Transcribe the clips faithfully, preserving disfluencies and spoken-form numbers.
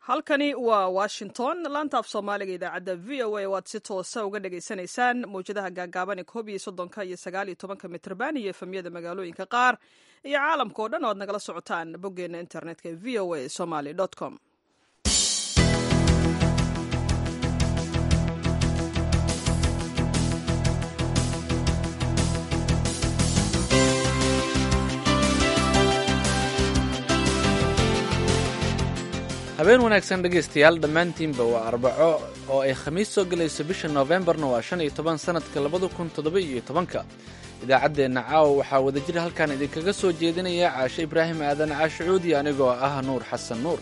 halkani waa washington laanta af soomaaliga idaacadda v o a waad si toosa uga dhagaysanaysaan mawjadaha gaagaaban ee koob iyo soddonka iyo sagaal iyo tobanka mitrban iyo efemyada magaalooyinka qaar iyo caalamka oo dhan o ad nagala socotaan boggeena internetka ee v o a somaly com. habeen wanaagsan dhegaystayaal dhammaantiinba waa arbaco oo ay khamiis soo gelayso bisha noofembarna waa shan iyo toban sannadka labada kun toddoba iyo tobanka idaacaddeenna caawa waxaa wadajir halkan idinkaga soo jeedinaya caashe ibraahim aadan caashe cuudi anigoo ah nuur xasan nuur.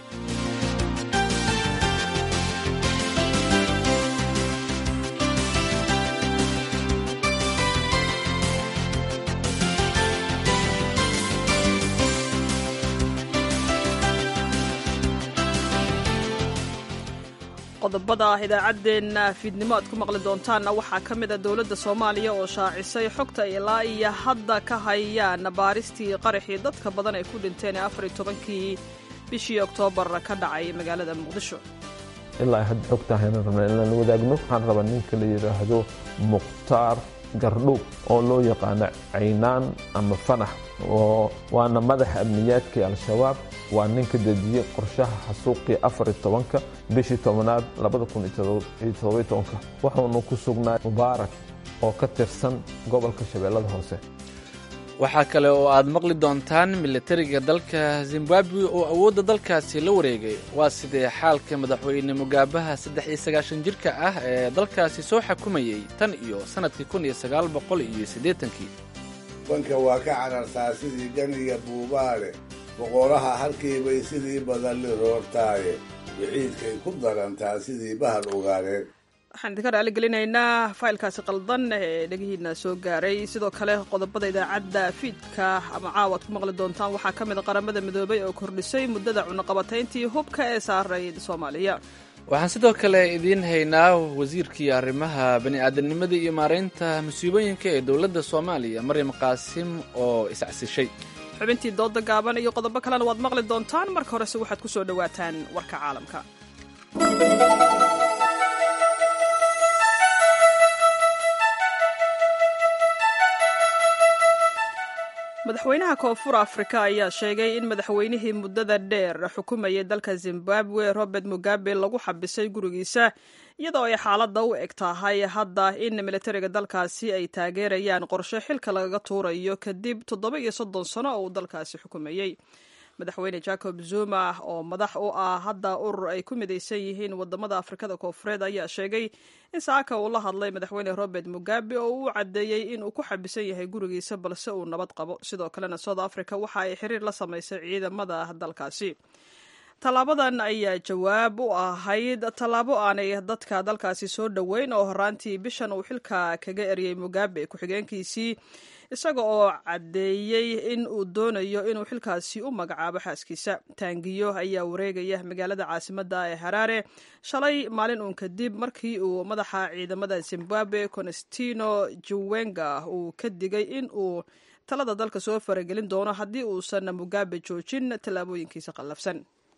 qodobada idaacaddeenna fiidnimo aad ku maqli doontaanna waxaa ka mid a dowladda soomaaliya oo shaacisay xogta ilaa iyo hadda ka hayaan baaristii qaraxii dadka badan ay ku dhinteen ee afar iyo tobankii bishii oktoobar ka dhacay magaalada muqdisho. ilaa hadda xogtaahayna rabna inaan wadaagno waxaan rabaa ninka la yidhaahdo mukhtaar gardhow oo loo yaqaano caynaan ama fanax oo waana madaxa amniyaadkii al-shabaab waa ninka dejiyey qorshaha xasuuqii afar iyo tobanka bishii tobanaad labada kun iyo toddoba tobanka wuxuuna ku sugnaa mubaarak oo ka tirsan gobolka shabeellada hoose. waxaa kale oo aad maqli doontaan militariga dalka zimbabwe oo awoodda dalkaasi la wareegay. waa sidee xaalka madaxweyne mugaabaha saddex iyo sagaashan jirka ah ee dalkaasi soo xakumayey tan iyo sannadkii kun iyo sagaal boqol iyo siddeetankii. banka waa ka carartaa sidii ganiga buubaale boqoraha halkiibay sidii badan liroortaaye wiciidkay ku darantaa sidii bahal ogaareed. waxaan idinka raali gelinaynaa faylkaasi qaldan ee dhegihiina soo gaaray. sidoo kale qodobada idaacadda fiidka ama caawa ad ku maqli doontaan waxaa ka mid a qaramada midoobay oo kordhisay muddada cunaqabatayntii hubka ee saarayd soomaaliya. waxaan sidoo kale idiin haynaa wasiirkii arrimaha bani'aadanimada iyo maaraynta musiibooyinka ee dowladda soomaaliya maryam qaasim oo iscacsishay. xubintii dooda gaaban iyo qodobo kalena waad maqli doontaan. marka horese waxaad ku soo dhowaataan warka caalamka. madaxweynaha koonfur afrika ayaa sheegay in madaxweynihii muddada dheer xukumayay dalka zimbabwe robert mugabe lagu xabisay gurigiisa iyadoo ay xaaladda u eg tahay hadda in militariga dalkaasi ay taageerayaan qorshe xilka lagaga tuurayo kadib toddoba iyo soddon sano oo uu dalkaasi xukumayey. madaxweyne jacob zuma oo madax u ah hadda urur ay ku midaysan yihiin wadamada afrikada koonfureed ayaa sheegay in saaka uu la hadlay madaxweyne robert mugabe oo uu caddeeyey in uu ku xabisan yahay gurigiisa balse uu nabad qabo. sidoo kalena south africa waxa ay xiriir la samaysay ciidamada dalkaasi. tallaabadan ayaa jawaab u ahayd tallaabo aanay dadka dalkaasi soo dhoweyn oo horaantii bishan uu xilka kaga eryay mugabe ku-xigeenkiisii isaga oo caddeeyey in uu doonayo inuu xilkaasi u magacaabo xaaskiisa. taangiyo ayaa wareegaya magaalada caasimadda ee haraare shalay maalin uun kadib markii uu madaxa ciidamada zimbabwe constantino chiwenga uu ka digay in uu talada dalka soo faragelin doono haddii uusan mugabe joojin tallaabooyinkiisa qallafsan.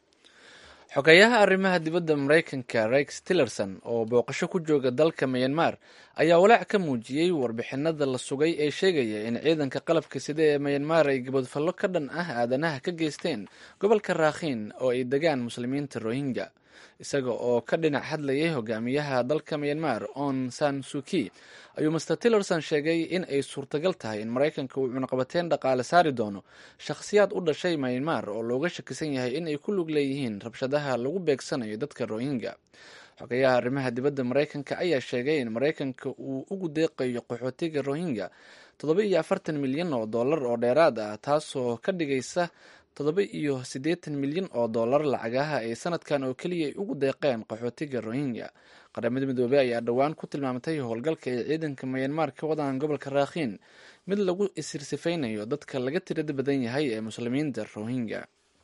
xogeyaha arrimaha dibadda maraykanka rex tillerson oo booqasho ku jooga dalka myanmar ayaa walaac ka muujiyey warbixinada la sugay ee sheegaya in ciidanka qalabka sida ee myanmar ay gabadfallo ka dhan ah aadanaha ka geysteen gobolka raakhiin oo ay degaan muslimiinta rohingya. isaga oo ka dhinac hadlayay hogaamiyaha dalka myanmar on san suki ayuu master tillerson sheegay in ay suurtagal tahay in maraykanka uu cunaqabateyn dhaqaale saari doono shakhsiyaad u dhashay myanmar oo looga shakisan yahay in ay ku lug leeyihiin rabshadaha lagu beegsanayo dadka rohingya. xogeyaha arrimaha dibadda maraykanka ayaa sheegay in maraykanka uu ugu deeqayo qaxootiga rohingya toddoba iyo afartan milyan oo dollar oo dheeraad ah taasoo ka dhigaysa toddoba iyo siddeetan milyan oo dollar lacagaha ay sanadkan oo keliya ay ugu deeqeen qaxootiga rohingya. qaramada midoobey ayaa dhowaan ku tilmaamtay howlgalka ay ciidanka myanmar ka wadaan gobolka raakhiin mid lagu isirsifaynayo dadka laga tirada badan yahay ee muslimiinta rohingya.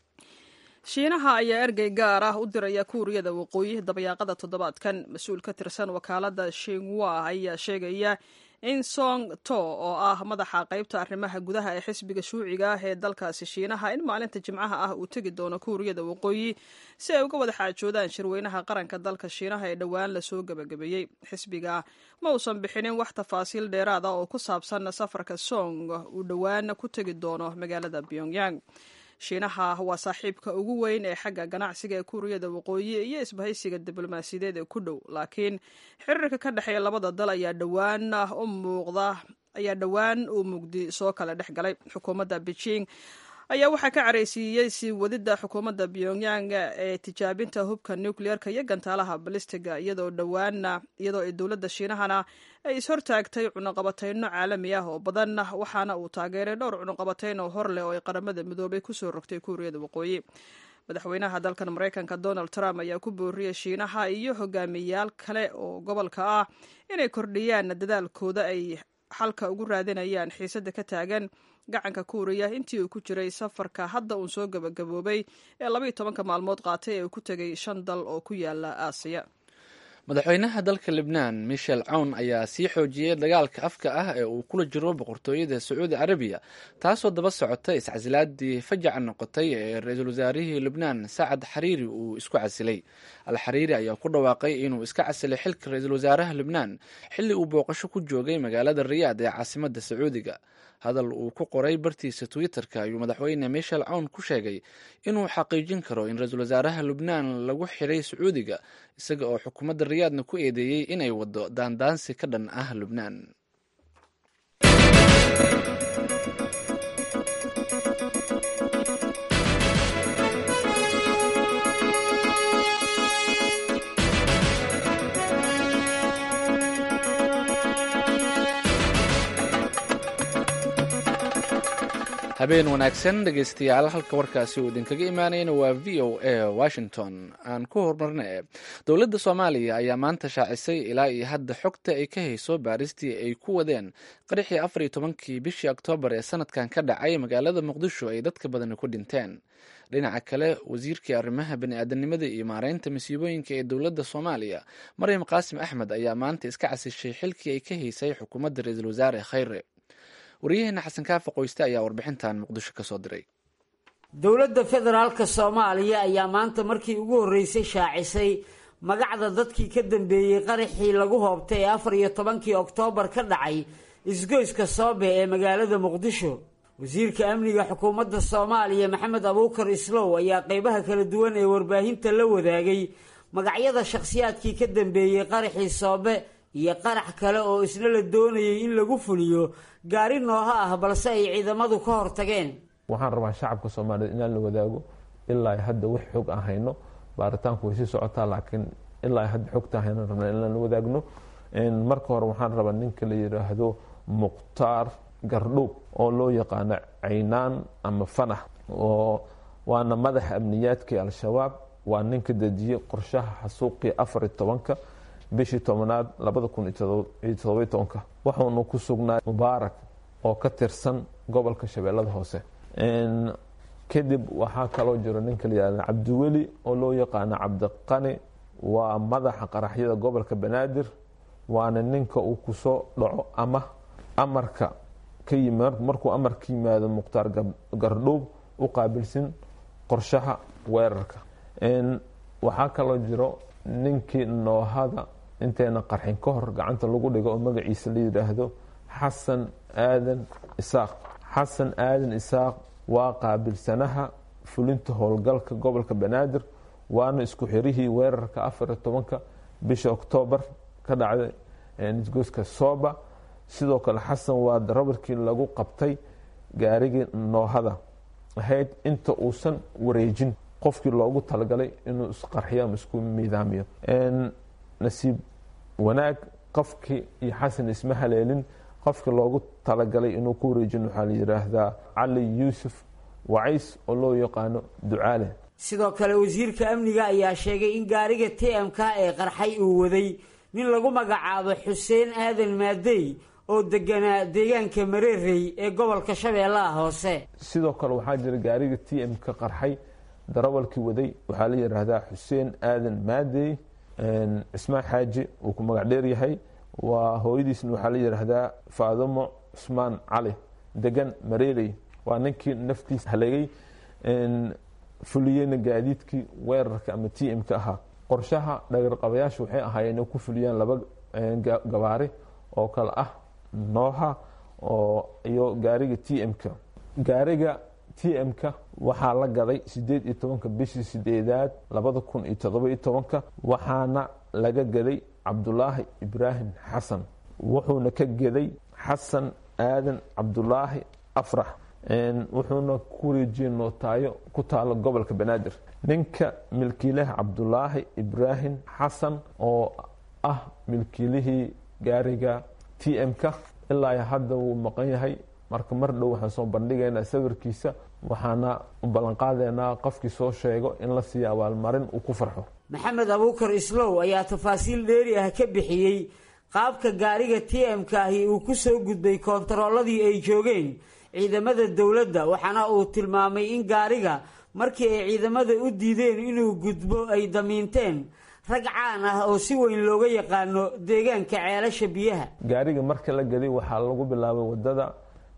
shiinaha ayaa ergey gaar ah u diraya kuuriyada waqooyi dabayaaqada toddobaadkan. mas-uul ka tirsan wakaalada shinwa ayaa sheegaya insong to oo ah madaxa qaybta arrimaha gudaha ee xisbiga shuuciga ah ee dalkaasi shiinaha in maalinta jimcaha ah uu tegi doono kuuriyada waqooyi si ay uga wada xaajoodaan shirweynaha qaranka dalka shiinaha ee dhowaan lasoo gebagabeeyey. xisbiga ma uusan bixinin wax tafaasiil dheeraad ah oo ku saabsan safarka song uu dhowaan ku tegi doono magaalada pyongyang. shiinaha waa saaxiibka ugu weyn ee xagga ganacsiga ee kuuriyada waqooyi iyo isbahaysiga diblomaasiyadeed ee ku dhow, laakiin xiriirka ka dhexeeya labada dal ayaa dhowaan u muuqda ayaa dhowaan uu mugdi soo kala dhex galay. xukuumadda Beijing ayaa waxaa ka careysiiyey sii wadida xukuumadda Pyongyang ee tijaabinta hubka nuclearka iyo gantaalaha balistiga, iyadoo dhowaana iyadoo ay dowladda shiinahana ay ishortaagtay cunaqabateyno caalami ah oo badan, waxaana uu taageeray dhowr cunaqabateyn oo hor leh oo ay qaramada midoobay kusoo rogtay kuuriyada waqooyi. madaxweynaha dalkan Mareykanka Donald Trump ayaa ku booriyey shiinaha iyo hogaamiyayaal kale oo gobolka ah inay kordhiyaan dadaalkooda ay xalka ugu raadinayaan xiisada ka taagan gacanka kuuriya intii uu ku jiray safarka hadda uun soo gabagaboobay ee labaiyo tobanka maalmood qaatay ee uu ku tegay shan dal oo ku yaala Aasiya. madaxweynaha dalka Lebnaan Michel Aoun ayaa sii xoojiyey dagaalka afka ah ee uu kula jiro boqortooyada Sacuudi Carabiya, taasoo daba socotay iscasilaadii fajaca noqotay ee ra-iisul wasaarihii Lebnaan Sacad Xariiri uu isku casilay. Al-Xariiri ayaa ku dhawaaqay inuu iska casilay xilka ra-iisul wasaaraha Lebnaan xilli uu booqasho ku joogay magaalada Riyaad ee caasimadda Sacuudiga. hadal uu ku qoray bartiisa Twitter-ka ayuu madaxweyne Michel Aoun ku sheegay inuu xaqiijin karo in ra-iisul wasaaraha Lebnaan lagu xiray Sacuudiga, isaga oo xukuumadda Riyaadna ku eedeeyey inay wado daandaansi ka dhan ah Lebnaan. habeen wanaagsan dhegeystayaal, halka warkaasi uu idinkaga imaanayna waa v o a Washington. aan ku horumarna dowladda Soomaaliya ayaa maanta shaacisay ilaa iyo hadda xogta ay ka hayso baaristii ay ku wadeen qaraxii afar iyo tobankii bishii Oktoobar ee sanadkan ka dhacay magaalada Muqdisho ay dadka badan ku dhinteen. dhinaca kale, wasiirkii arrimaha bani'aadanimada iyo maareynta masiibooyinka ee dowladda Soomaaliya Maryam Qaasim Axmed ayaa maanta iska casishay xilkii ay ka haysay xukuumadda ra-iisul wasaare Khayre. waryaheena xasan kaafa qoyste ayaa warbixintan Muqdisho ka soo diray. dowladda federaalka Soomaaliya ayaa maanta markii ugu horreysay shaacisay magacda dadkii ka dambeeyey qaraxii lagu hoobtay ee afar iyo tobankii Oktoobar ka dhacay isgoyska Soobe ee magaalada Muqdisho. wasiirka amniga xukuumadda Soomaaliya Maxamed Abuukar Islow ayaa qaybaha kala duwan ee warbaahinta la wadaagay magacyada shakhsiyaadkii ka dambeeyey qaraxii Soobe iyo qarax kale oo isna la doonayay in lagu fuliyo gaari nooha ah balse ay ciidamadu ka hortageen. waxaan rabaa shacabka Soomaaliyeed inaan la wadaago ilaa hadda wax xog aan hayno, baaritaanku way sii socotaa, laakiin ilaa hadda xogta hayno rabnaa inaan la wadaagno. marka hore waxaan rabaa ninka la yiraahdo Mukhtaar Gardhuub oo loo yaqaano Caynaan ama Fanax, oo waana madaxa amniyaadka ee Al-Shabaab, waa ninka dejiyey qorshaha xasuuqii afar iyo tobanka bishii tobanaad labada kun iyo toddoba iyo tobanka. waxaanu ku sugnaa Mubaarak oo ka tirsan gobolka Shabeellada Hoose. kadib waxaa kaloo jiro ninka la yidhahdo Cabdiweli oo loo yaqaano Cabdiqani, waa madaxa qaraxyada gobolka Banaadir, waana ninka uu kusoo dhaco ama amarka ka yimaad markuu amarka yimaado Mukhtaar Gardhuub u qaabilsan qorshaha weerarka. waxaa kaloo jiro ninkii noohada inteena qarxin ka hor gacanta lagu dhigo oo magaciisa la yidhaahdo Xasan Aadan Isaaq. Xasan Aadan Isaaq waa qaabilsanaha fulinta howlgalka gobolka Banaadir, waana isku xirihii weerarka afar iyo tobanka bisha Oktoobar ka dhacday isgoyska Sooba. sidoo kale Xasan waa darabarkii lagu qabtay gaarigii noohada ahayd inta uusan wareejin qofkii loogu talagalay inuu isqarxiyo ama isku miidaamiyo. nasiib wanaag qofkii iyo Xasan isma haleelin, qofkii loogu talagalay inuu ku wareejin waxaa la yiraahdaa Cali Yuusuf Wacays oo loo yaqaano Ducaale. sidoo kale wasiirka amniga ayaa sheegay in gaariga T M K ee qarxay uu waday nin lagu magacaabo Xuseen Aadan Maadey oo deganaa deegaanka Mareerey ee gobolka Shabeellaha Hoose. sidoo kale waxaa jira gaariga T M K qarxay darawalkii waday waxaa la yiraahdaa Xuseen Aadan Maadey Ismaan Xaaji uu ku magac dheer yahay, waa hooyadiisna waxaa la yidhaahdaa faadumo cusmaan cali degan mareerey. waa ninkii naftiisa halegay fuliyeyna gaadiidkii weerarka ama t m ka ahaa. qorshaha dhagarqabayaashu waxay ahaayeen inay ku fuliyaan laba gabaari oo kale ah nooha oo iyo gaariga t m-ka. gaariga t m-ka waxaa la gaday sideed iyo tobanka bishii sideedaad labada kun iyo todoba iyo tobanka waxaana laga gaday cabdulaahi ibraahim xasan, wuxuuna ka gaday xasan aadan cabdulaahi afrax, wuxuuna ku wareejiyey nootaayo ku taalo gobolka banaadir. ninka milkiilaha cabdulaahi ibraahim xasan oo ah milkiilihii gaariga t m-ka ilaa hadda wuu maqan yahay. marka mar dhow waxaan soo bandhigaynaa sawirkiisa, waxaana u ballanqaadeynaa qofkii soo sheego in la siiyo abaalmarin uu ku farxo. maxamed abuukar islow ayaa tafaasiil dheeri ah ka bixiyey qaabka gaariga t m-ka ahi uu ku soo gudbay koontarooladii ay joogeen ciidamada dowladda, waxaana uu tilmaamay in gaariga markii ay ciidamada u diideen inuu gudbo ay damiinteen rag caan ah oo si weyn looga yaqaano deegaanka ceelasha biyaha. gaariga marka la gaday waxaa lagu bilaabay wadada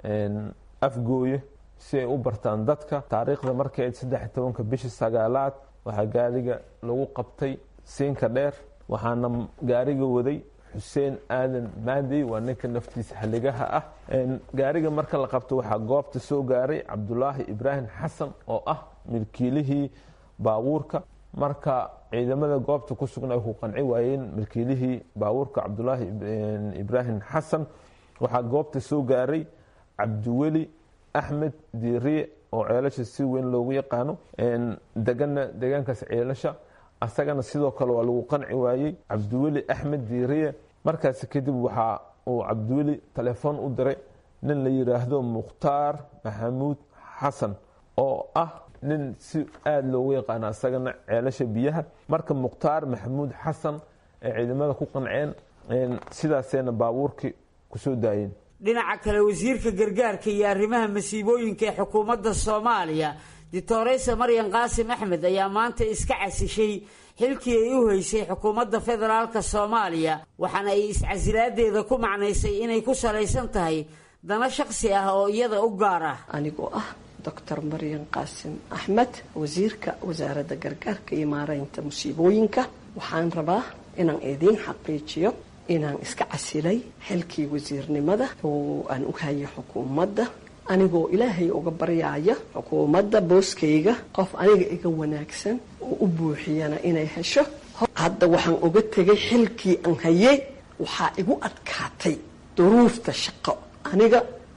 afgooye si ay u bartaan dadka. taariikhda markay saddex iyo tobanka bishii sagaalaad waxaa gaariga lagu qabtay siinka dheer, waxaana gaariga waday xuseen aadan maadey, waa ninka naftiisa haligaha ah. gaariga marka la qabto waxaa goobta soo gaaray cabdulaahi ibraahim xasan oo ah milkiilihii baabuurka. marka ciidamada goobta ku sugan ay ku qanci waayeen milkiilihii baabuurka cabdulaahi ibraahim xasan, waxaa goobta soo gaaray cabdiweli axmed diiriye oo ceelasha si weyn loogu yaqaano degana deegaankaas ceelasha. asagana sidoo kale waa lagu qanci waayey cabdiweli axmed diiriye. markaas kadib waxaa uu cabdiweli telefoon u diray nin la yidhaahdo mukhtaar maxamuud xasan oo ah nin si aada loogu yaqaano asagana ceelasha biyaha. marka mukhtaar maxamuud xasan ay ciidamada ku qanceen, sidaasayna baabuurkii kusoo daayeen. dhinaca kale wasiirka gargaarka iyo arrimaha masiibooyinka ee xukuumadda soomaaliya doctoresa maryan qaasim axmed ayaa maanta iska casishay xilkii ay u haysay xukuumadda federaalka soomaaliya, waxaana ay iscasilaadeeda ku macnaysay inay ku salaysan tahay dana shaqsi ah oo iyada u gaar ah. anigoo ah doctor maryan qaasim axmed, wasiirka wasaaradda gargaarka iyo maareynta musiibooyinka, waxaan rabaa inaan idiin xaqiijiyo inaan iska casilay xilkii wasiirnimada oo aan u hayay xukuumadda, anigoo ilaahay uga baryaaya xukuumadda booskayga qof aniga iga wanaagsan oo u buuxiyana inay hesho. hadda waxaan uga tegay xilkii aan hayay, waxaa igu adkaatay duruufta shaqo. aniga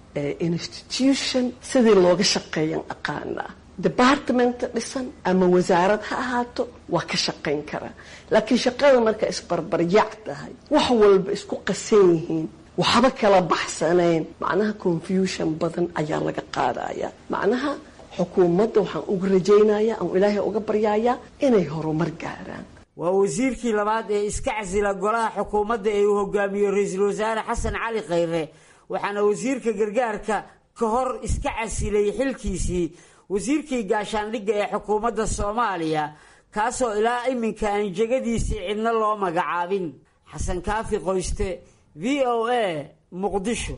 institution sidii looga shaqeeyan aqaanaa, department dhisan ama wasaarad ha ahaato waa ka shaqayn karaa, laakiin shaqada marka isbarbaryac tahay wax walba isku qasan yihiin waxba kala baxsanayn, macnaha confusion badan ayaa laga qaadaya. macnaha xukuumadda waxaan uga rajaynayaa aan ilaahay uga baryayaa inay horumar gaaraan. waa wasiirkii labaad ee iska casila golaha xukuumadda ee uu hogaamiyo ra-iisul wasaare xasan cali khayre, waxaana wasiirka gargaarka ka hor iska casilay xilkiisii wasiirkii gaashaandhigga ee xukuumadda soomaaliya, kaasoo ilaa iminka aan jegadiisii cidna loo magacaabin. xasan kaafi qoyste, v o a, muqdisho.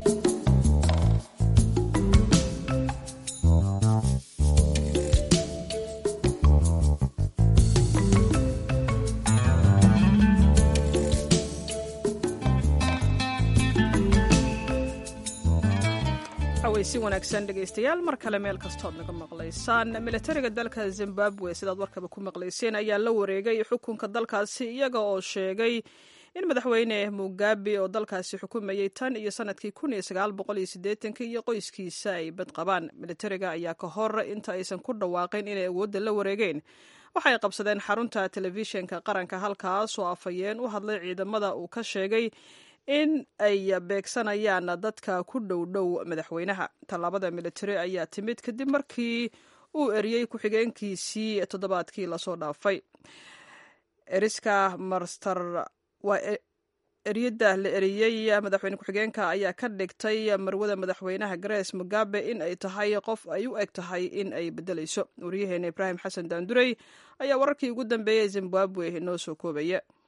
si wanaagsan dhegaystayaal mar kale meel kastood naga maqlaysaan. militariga dalka zimbabwe sidaad warkaba ku maqlayseen ayaa la wareegay xukunka dalkaasi iyaga oo sheegay in madaxweyne mugabe oo dalkaasi xukumayay tan iyo sanadkii kun iyo sagaal boqol iyo siddeetanka iyo qoyskiisa ay bad qabaan. militariga ayaa ka hor inta aysan ku dhawaaqin inay awoodda la wareegeen waxay qabsadeen xarunta telefishinka qaranka, halkaas oo afhayeen u hadlay ciidamada uu ka sheegay in ay beegsanayaan dadka ku dhow dhow madaxweynaha. tallaabada militari ayaa timid kadib markii uu eriyey ku-xigeenkiisii toddobaadkii lasoo dhaafay. eriska master waa eryada la eriyey madaxweyne ku-xigeenka ayaa ka dhigtay marwada madaxweynaha grace mugabe in ay tahay qof ay u eg tahay in ay bedelayso. wariyaheena ibraahim xasan daandurey ayaa wararkii ugu dambeeyey zimbabwe noo soo koobaya.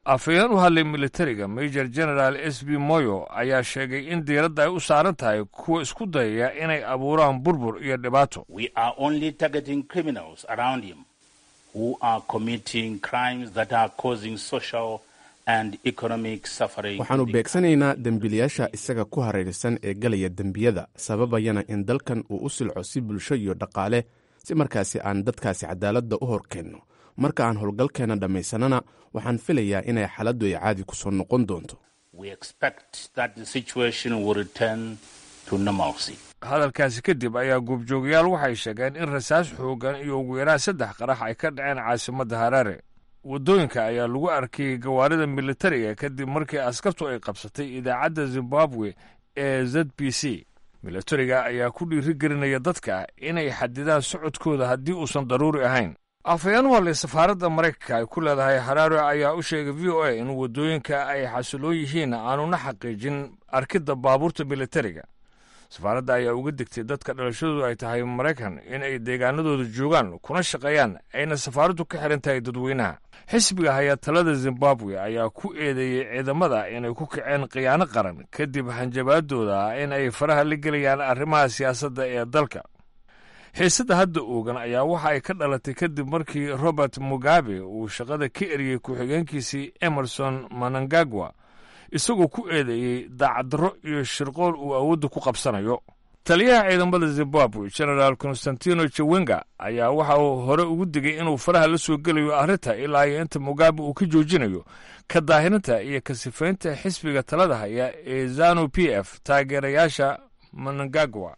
afhayeen u hadlay militariga major general s b moyo ayaa sheegay in diiradda ay u saaran tahay kuwa isku dayaya inay abuuraan burbur iyo dhibaato. We are only targeting criminals around him who are committing crimes that are causing social and economic suffering. waxaanu beegsanaynaa dembiilayaasha isaga ku hareeraysan ee galaya dembiyada sababayana in dalkan uu u silco si bulsho iyo dhaqaale si markaasi aan dadkaasi cadaaladda u horkeenno. marka aan howlgalkeena dhammaysanana waxaan filayaa inay xaaladdu ay caadi ku soo noqon doonto. We expect that the situation will return to normalcy. hadalkaasi kadib ayaa goobjoogayaal waxay sheegeen in rasaas xoogan iyo ugu yaraan saddex qarax ay ka dhaceen caasimadda Harare. waddooyinka ayaa lagu arkay gawaarida militariga kadib markii askartu ay qabsatay idaacadda Zimbabwe ee Z B C. militariga ayaa ku dhiirigelinaya dadka inay xadidaan socodkooda haddii uusan daruuri ahayn. afhayeen u hadlay safaaradda Maraykanka ay ku leedahay Harare ayaa u sheegay V O A in waddooyinka ay xasiloon yihiin aanuna xaqiijin arkidda baabuurta militariga. safaaradda ayaa uga digtay dadka dhalashadoodu ay tahay Maraykan in ay deegaanadooda joogaan kuna shaqeeyaan ayna safaaraddu ka xiran tahay dadweynaha. xisbiga haya talada Zimbabwe ayaa ku eedeeyey ciidamada inay ku kaceen khiyaano qaran kadib hanjabaadooda in ay faraha la gelayaan arrimaha siyaasadda ee dalka. xiisadda hadda oogan ayaa waxa ay ka dhalatay kadib markii Robert Mugabe uu shaqada ka eriyey ku-xigeenkiisii Emerson Mnangagwa isagoo ku eedeeyey daacaddarro iyo shirqool uu awoodda ku qabsanayo. taliyaha ciidamada Zimbabwe General Constantino Chiwenga ayaa waxa uu hore ugu digay inuu faraha la soo gelayo arrinta ilaa iyo inta Mugabe uu ka joojinayo ka daahirinta iyo ka sifaynta xisbiga talada haya ee ZANU P F taageerayaasha Mnangagwa.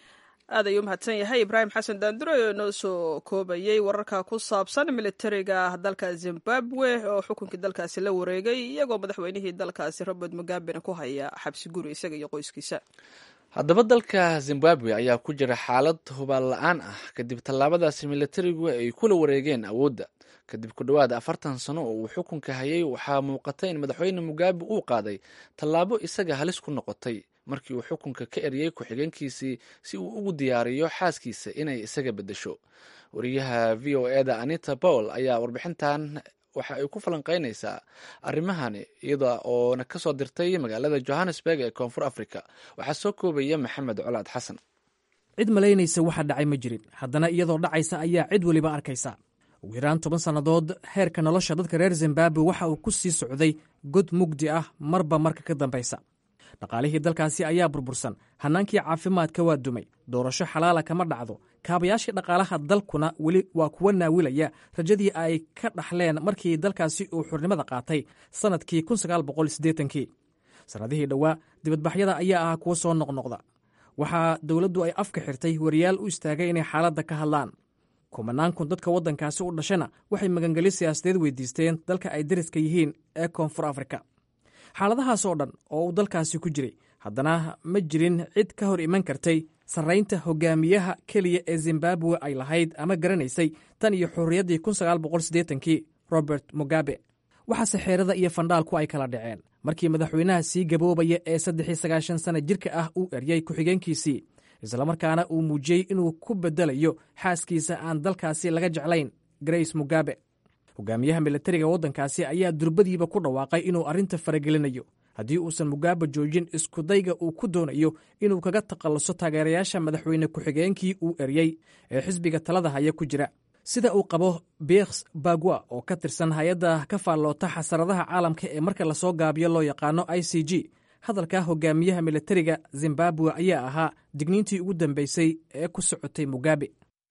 aad ayuu mahadsan yahay ibraahim xasan daandure oo noo soo koobayey wararka ku saabsan militariga dalka Zimbabwe oo xukunkii dalkaasi la wareegay iyagoo madaxweynihii dalkaasi Robert Mugabe ku haya xabsi guri isaga iyo qoyskiisa. haddaba dalka Zimbabwe ayaa ku jira xaalad hubaal la'aan ah kadib tallaabadaasi militarigu ay kula wareegeen awoodda. kadib ku dhowaad afartan sano oo uu xukunka hayay waxaa muuqatay in madaxweyne Mugabe uu qaaday tallaabo isaga halis ku noqotay markii uu xukunka ka eriyey ku-xigeenkiisii si uu ugu diyaariyo xaaskiisa inay isaga beddesho. wariyaha V O A da Anita Paul ayaa warbixintan waxa ay ku falanqaynaysaa arrimahani iyada oona ka soo dirtay magaalada Johannesburg ee koonfur Afrika. waxaa soo koobaya Maxamed Colaad Xasan. cid malaynaysa waxa dhacay ma jirin, haddana iyadoo dhacaysa ayaa cid weliba arkaysa. ugu yaraan toban sannadood heerka nolosha dadka reer Zimbabwe waxa uu ku sii socday god mugdi ah marba marka ka dambaysa. dhaqaalihii dalkaasi ayaa burbursan, hannaankii caafimaadka waa dumay, doorasho xalaala kama dhacdo, kaabayaashii dhaqaalaha dalkuna weli waa kuwa naawilaya rajadii ay ka dhaxleen markii dalkaasi uu xurnimada qaatay sannadkii kun sagaal boqol siddeetankii. sannadihii dhowaa dibadbaxyada ayaa ahaa kuwo soo noqnoqda. waxaa dowladdu ay afka xirtay wariyaal u istaagay inay xaaladda ka hadlaan. kumanaan kun dadka waddankaasi u dhashana waxay magangelyo siyaasadeed weydiisteen dalka ay dariska yihiin ee koonfur Afrika. xaaladahaas oo dhan oo uu dalkaasi ku jiray, haddana ma jirin cid ka hor iman kartay sarraynta hogaamiyaha keliya ee Zimbabwe ay lahayd ama garanaysay tan iyo xorriyaddii kun sagaal boqol siddeetankii Robert Mugabe. waxaase xeerada iyo fandhaalku ay kala dhaceen markii madaxweynaha sii gaboobaya ee saddex iyo sagaashan sana jirka ah uu eryay ku-xigeenkiisii, islamarkaana uu muujiyey inuu ku beddelayo xaaskiisa aan dalkaasi laga jeclayn, Grace Mugabe. hogaamiyaha militariga waddankaasi ayaa durbadiiba ku dhawaaqay inuu arrinta faragelinayo haddii uusan Mugabe joojin iskudayga uu ku doonayo inuu kaga takhalluso taageerayaasha madaxweyne ku-xigeenkii uu eryey ee xisbiga talada haya ku jira. sida uu qabo Beers Bagwa oo ka tirsan hay-adda ka faalloota xasaradaha caalamka ee marka lasoo gaabiyo loo yaqaano I C G, hadalka hogaamiyaha militariga Zimbabwe ayaa ahaa digniintii ugu dambeysay ee ku socotay Mugabe.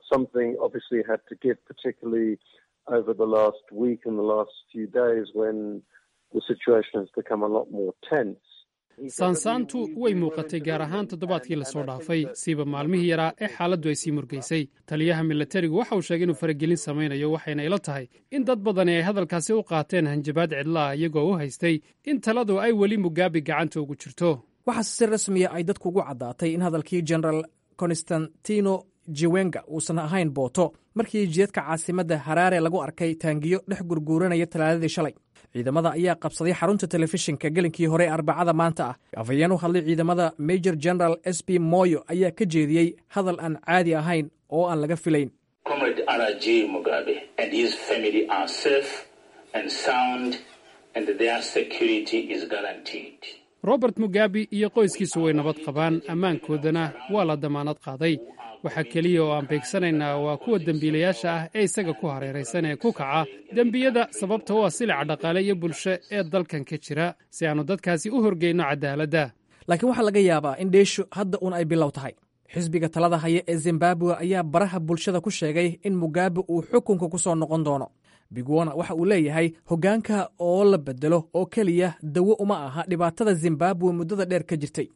over the last week and the last few days when the situation has become a lot more tense. saansaantu way muuqatay gaar ahaan toddobaadkii lasoo dhaafay siiba maalmihii yaraa ee xaaladdu ay sii murgaysay. taliyaha militarigu waxa uu sheegay inuu faragelin samaynayo, waxayna ila tahay in dad badani ay hadalkaasi u qaateen hanjabaad cidla ah iyagoo u haystay in taladu ay weli Mugabe gacanta ugu jirto. waxaase si rasmiya ay dadku ugu caddaatay in hadalkii General Constantino Chiwenga uusan ahayn booto markii jidadka caasimadda Harare lagu arkay taangiyo dhex gurguuranaya talaadadii shalay. ciidamada ayaa qabsaday xarunta telefishinka gelinkii hore arbacada maanta ah. afhayeen u hadlay ciidamada Major General S B Moyo ayaa ka jeediyey hadal aan caadi ahayn oo aan laga filayn. Comrade R J Mugabe and his family are safe and sound and their security is guaranteed. robert mugabe iyo qoyskiisu way nabad qabaan, ammaankoodana waa la damaanad qaaday. waxaa keliya oo aan beegsanaynaa waa kuwa dembiilayaasha ah ee isaga ku hareeraysan ee ku kaca dembiyada sababta u ah silica dhaqaale iyo bulsho ee dalkan ka jira, si aannu dadkaasi u horgeyno cadaaladda. laakiin waxaa laga yaabaa in dheeshu hadda un ay bilow tahay. xisbiga talada haya ee zimbabwe ayaa baraha bulshada ku sheegay in mugabe uu xukunka ku soo noqon doono. bigwona waxa uu leeyahay hoggaanka oo la bedelo oo keliya dawo uma aha dhibaatada zimbabwe muddada dheer ka jirtay.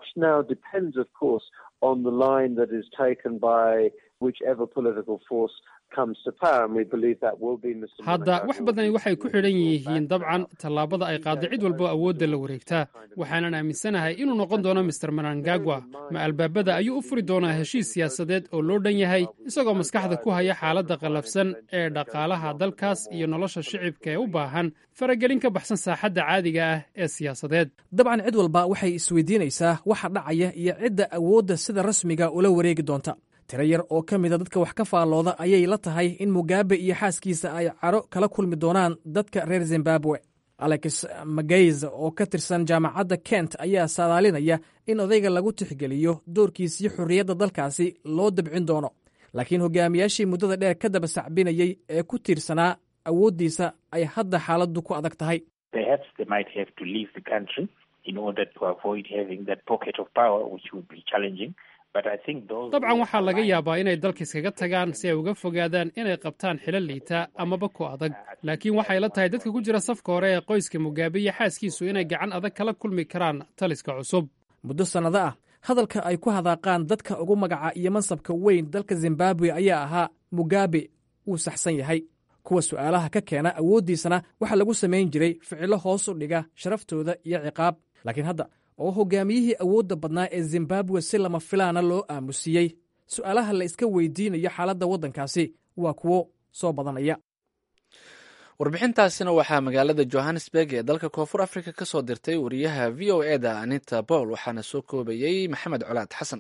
on the line that is taken by whichever political force comes to power, and we believe that will be Mister hadda wax badani waxay ku xidhan yihiin dabcan tallaabada ay qaadday cid walbo awoodda la wareegtaa. waxaanan aaminsanahay inuu noqon doono mister Mnangagwa. ma albaabada ayuu u furi doonaa heshiis siyaasadeed oo loo dhan yahay, isagoo maskaxda ku haya xaaladda qallafsan ee dhaqaalaha dalkaas iyo nolosha shicibka ee u baahan faragelin ka baxsan saaxadda caadiga ah ee siyaasadeed. dabcan cid walba waxay isweydiinaysaa waxa dhacaya iyo cidda awoodda sida rasmiga ula wareegi doonta. tiro yar oo ka mida dadka wax ka faallooda ayay la tahay in mugabe iyo xaaskiisa ay caro kala kulmi doonaan dadka reer zimbabwe. alex magayz oo ka tirsan jaamacadda kent ayaa saadaalinaya in odayga lagu tixgeliyo doorkiisii xorriyadda dalkaasi loo dabcin doono, laakiin hogaamiyaashii muddada dheer ka daba sacbinayey ee ku tiirsanaa awooddiisa ay hadda xaaladdu ku adag tahay. dabcan waxaa laga yaabaa inay dalka iskaga tagaan si ay uga fogaadaan inay qabtaan xilo liita amaba ku adag, laakiin waxay la tahay dadka ku jira safka hore ee qoyska mugabe iyo xaaskiisu inay gacan adag kala kulmi karaan taliska cusub. muddo sannado ah hadalka ay ku hadaaqaan dadka ugu magaca iyo mansabka weyn dalka zimbabwe ayaa ahaa mugabe wuu saxsan yahay. kuwa su'aalaha ka keena awooddiisana waxaa lagu samayn jiray ficilo hoos u dhiga sharaftooda iyo ciqaab. laakiin hadda oo hogaamiyihii awoodda badnaa ee zimbabwe si lama filaana loo aamusiyey, su'aalaha la iska weydiinayo xaaladda waddankaasi waa kuwo soo badanaya. warbixintaasina waxaa magaalada johannesburg ee dalka koonfur afrika ka soo dirtay wariyaha v o e da anita paul, waxaana soo koobayey maxamed colaad xasan.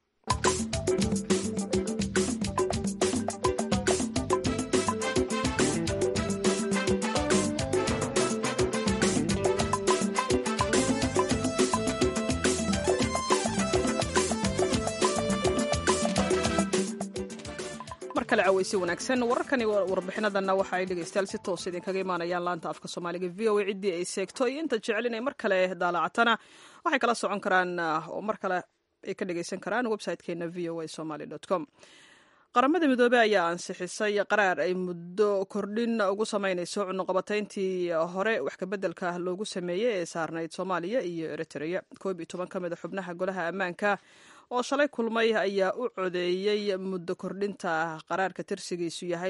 kale caweysi wanaagsan. wararkani warbixinadanna waxa ay dhegeystayaal si toos idinkaga imaanayaan laanta afka soomaaliga v o a ciddii ay seegto iyo inta jecel inay mar kale daalacatana waxay kala socon karaan oo mar kale ay ka dhegeysan karaan website-keena v o a somaly dot com. qaramada midoobey ayaa ansixisay qaraar ay muddo kordhin ugu samaynayso cunuqabatayntii hore wax kabeddelka loogu sameeyey ee saarnayd soomaaliya iyo eritrea. koob iyo toban ka mid a xubnaha golaha ammaanka oo shalay kulmay ayaa u codeeyey muddo kordhinta qaraarka tirsigiisu yahay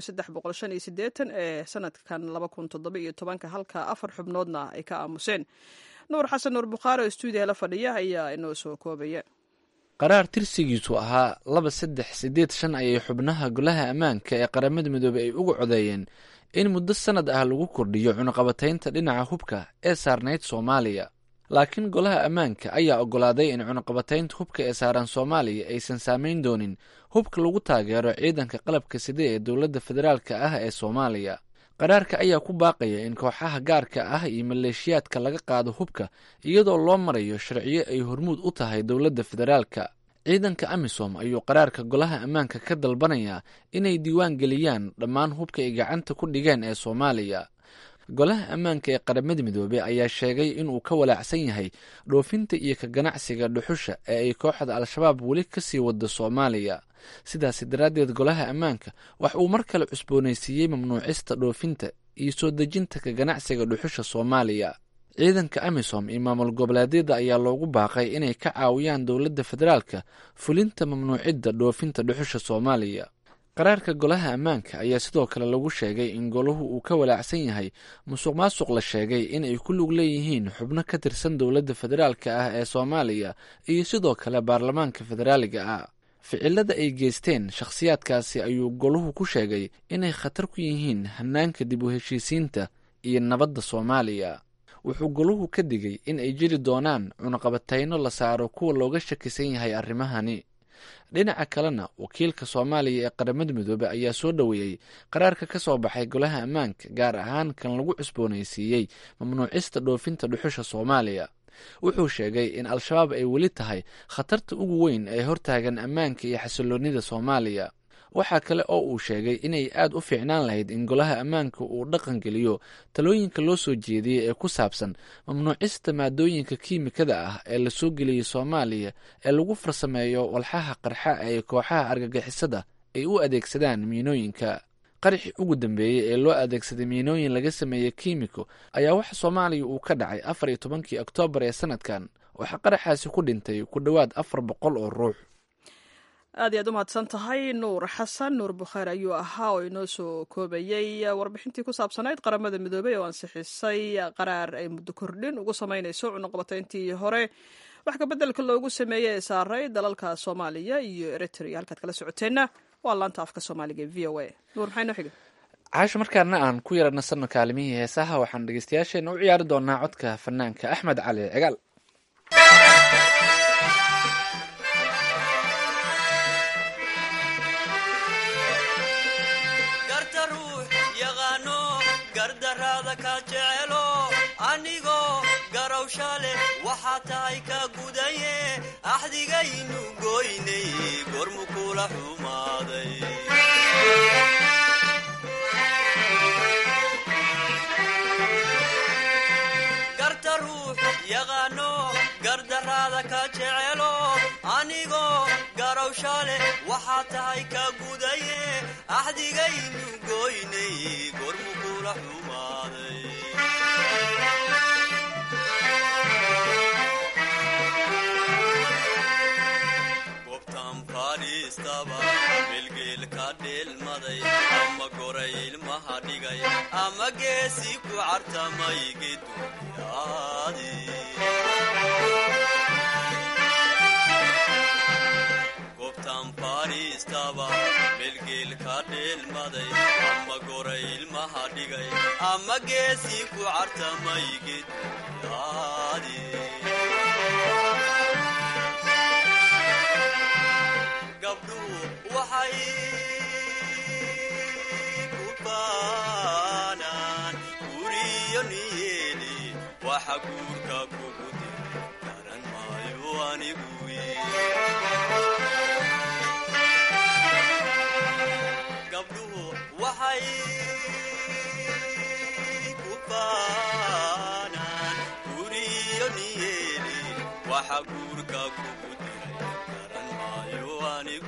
ee sanadkan ka halka afar xubnoodna ay ka aamuseen. nuur xasan nuur bukhaari oo stuudiya la fadhiya ayaa inoo soo koobaya. qaraar tirsigiisu ahaa laba saddex sideed shan ayay xubnaha golaha ammaanka ee qaramada midoobey ay uga codeeyeen in muddo sanad ah lagu kordhiyo cunuqabataynta dhinaca hubka ee saarnayd soomaaliya. laakiin golaha ammaanka ayaa oggolaaday in cunuqabataynta hubka ee saaran soomaaliya aysan saamayn doonin hubka lagu taageero ciidanka qalabka side ee dowladda federaalka ah ee soomaaliya. qaraarka ayaa ku baaqaya in kooxaha gaarka ah iyo maleeshiyaadka laga qaado hubka iyadoo loo marayo sharciyo ay hormuud u tahay dowladda federaalka. ciidanka amisom ayuu qaraarka golaha ammaanka ka dalbanayaa inay diiwaan geliyaan dhammaan hubka ay gacanta ku dhigeen ee soomaaliya. golaha ammaanka ee qaramada midoobey ayaa sheegay inuu ka walaacsan yahay dhoofinta iyo ka ganacsiga dhuxusha ee ay kooxda al-shabaab weli ka sii wado soomaaliya. sidaasi daraaddeed golaha ammaanka wax uu mar kale cusboonaysiiyey mamnuucista dhoofinta iyo soo dejinta ka ganacsiga dhuxusha soomaaliya. ciidanka amisom iyo maamul goboleedyada ayaa loogu baaqay inay ka caawiyaan dowladda federaalka fulinta mamnuucidda dhoofinta dhuxusha soomaaliya. qaraarka golaha ammaanka ayaa sidoo kale lagu sheegay in golahu uu ka walaacsan yahay musuq maasuq la sheegay inay ku lug leeyihiin xubno ka tirsan dowladda federaalka ah ee soomaaliya iyo sidoo kale baarlamaanka federaaliga ah. ficilada ay geysteen shakhsiyaadkaasi ayuu golahu ku sheegay inay khatar ku yihiin hanaanka dib u heshiisiinta iyo nabadda soomaaliya. wuxuu golahu ka digay in ay jiri doonaan cunuqabatayno la saaro kuwa looga shakisan yahay arrimahani. dhinaca kalena wakiilka soomaaliya ee qaramada midoobey ayaa soo dhoweeyey qaraarka ka soo baxay golaha ammaanka gaar ahaan kan lagu cusboonaysiiyey mamnuucista dhoofinta dhuxusha soomaaliya. wuxuu sheegay in al-shabaab ay weli tahay khatarta ugu weyn ee hortaagan ammaanka iyo xasiloonida soomaaliya. waxaa kale oo uu sheegay inay aad u fiicnaan lahayd in golaha ammaanka uu dhaqan geliyo talooyinka loo soo jeediyey ee ku saabsan mamnuucista maadooyinka kiimikada ah ee lasoo geliyey soomaaliya ee lagu farsameeyo walxaha qarxa ee kooxaha argagixisada ay u adeegsadaan miinooyinka. qaraxii ugu dambeeyey ee loo adeegsaday miinooyin laga sameeyey kiimiko ayaa waxa soomaaliya uu ka dhacay afar iyo tobankii oktoobar ee sanadkan. waxaa qaraxaasi ku dhintay ku dhowaad afar boqol oo ruux. aad iyo aad u mahadsan tahay nuur xasan nuur bukhaari ayuu ahaa oo inoo soo koobayey warbixintii ku saabsanayd qaramada midoobey oo ansixisay qaraar ay muddo kordhin ugu samaynayso cunuqabatayntii hore wax ka beddelka loogu sameeyey ee saaray dalalka soomaaliya iyo eritrea. halkaad kala socoteenna waa laanta afka soomaaliga ee v o a. nuur maxay noo xiga? caasho markaana aan ku yara nasanno kaalimihii heesaha waxaan dhegeystayaasheena u ciyaari doonaa codka fanaanka axmed cali cigaal. waxaa tahay ka gudaye axdigaynu goynay gormu kula xumaaday garta ruux yaqaano gardaraada ka jecelo anigoo garowshale waxaa tahay ka gudaye axdigaynu goynay gormu kula xumaaday melgeelka dheelmaday ama goray ilmaha dhigay ama geesi ku cartamay geduyaadi gobtan faristaba melgeelka dheelmaday ama goray ilmaha dhigay ama geesi ku cartamay geduyaadi waxay ku baanaan guriyo niyeeli waxa guurka kugu dira garan maayo anigu gabdhuhu waxay ku baanaan guriyo niyeeli waxa guurka kugu dira garan maayo anigu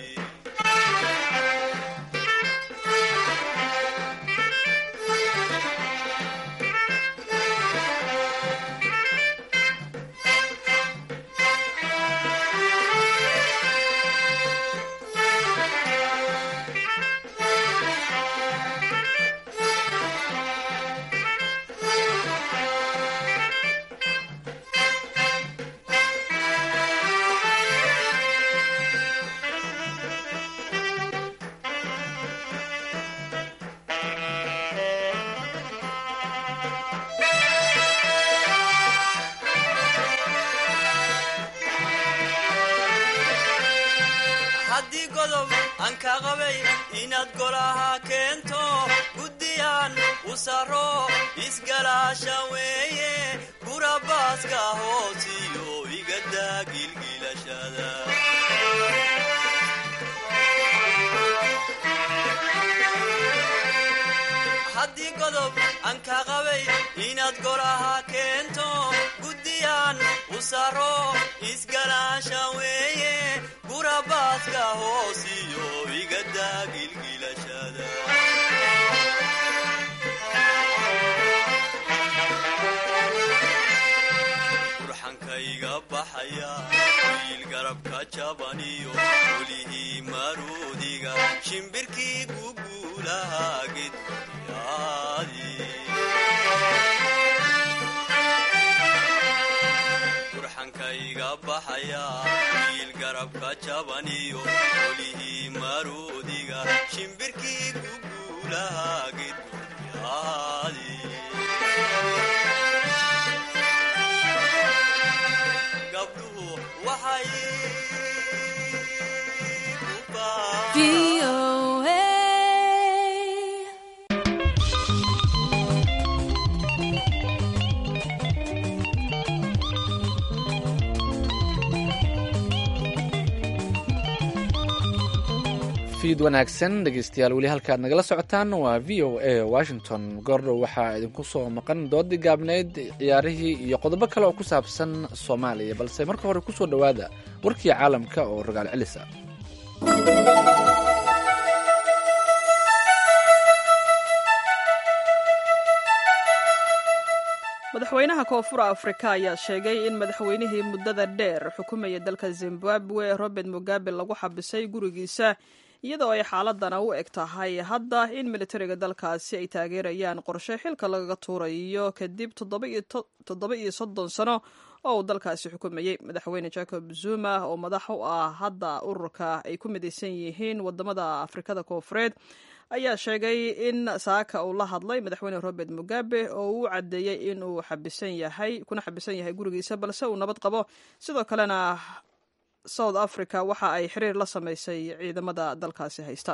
inaad golaha keento guddiyaan u saro isgalaasha weeye gurabaaska hoosiyo igadaa gilgilashada haddii godob aan ka qabay inaad golaha keento guddiyaan u saro isgalaasha weeye gurabaaska hoosiyo igadaa gilgilashada burxankayga baxaya wiil garabka jabaniyo welihii maruudiga shimbirkii guguulaha gedyaadi burxankayga baxaya wiil garabka jabaniyo welihii maruudiga shimbirkii guguulaha gedyaadi gabdhuhu waxay fiid wanaagsan dhegeystayaal weli halkaad nagala socotaan waa v o a washington goordhow waxaa idinku soo maqan doodii gaabneyd ciyaarihii iyo qodobo kale oo ku saabsan soomaaliya balse marka hore kusoo dhowaada warkii caalamka oo rogaal celisa madaxweynaha koonfur afrika ayaa sheegay in madaxweynihii muddada dheer xukumaya dalka zimbabwe robert mugabe lagu xabisay gurigiisa iyadoo ay xaaladana u eg tahay hadda in militariga dalkaasi ay taageerayaan qorshe xilka lagaga tuurayo kadib toddoba iyo soddon sano oo uu dalkaasi xukumayey madaxweyne jacob zuma oo madax u ah hadda ururka ay ku midaysan yihiin wadamada afrikada koonfureed ayaa sheegay in saaka uu la hadlay madaxweyne robert mugabe oo uu caddeeyey in uu xabisan yahay kuna xabisan yahay gurigiisa balse uu nabad qabo sidoo kalena south africa waxa ay xiriir la samaysay ciidamada dalkaasi haysta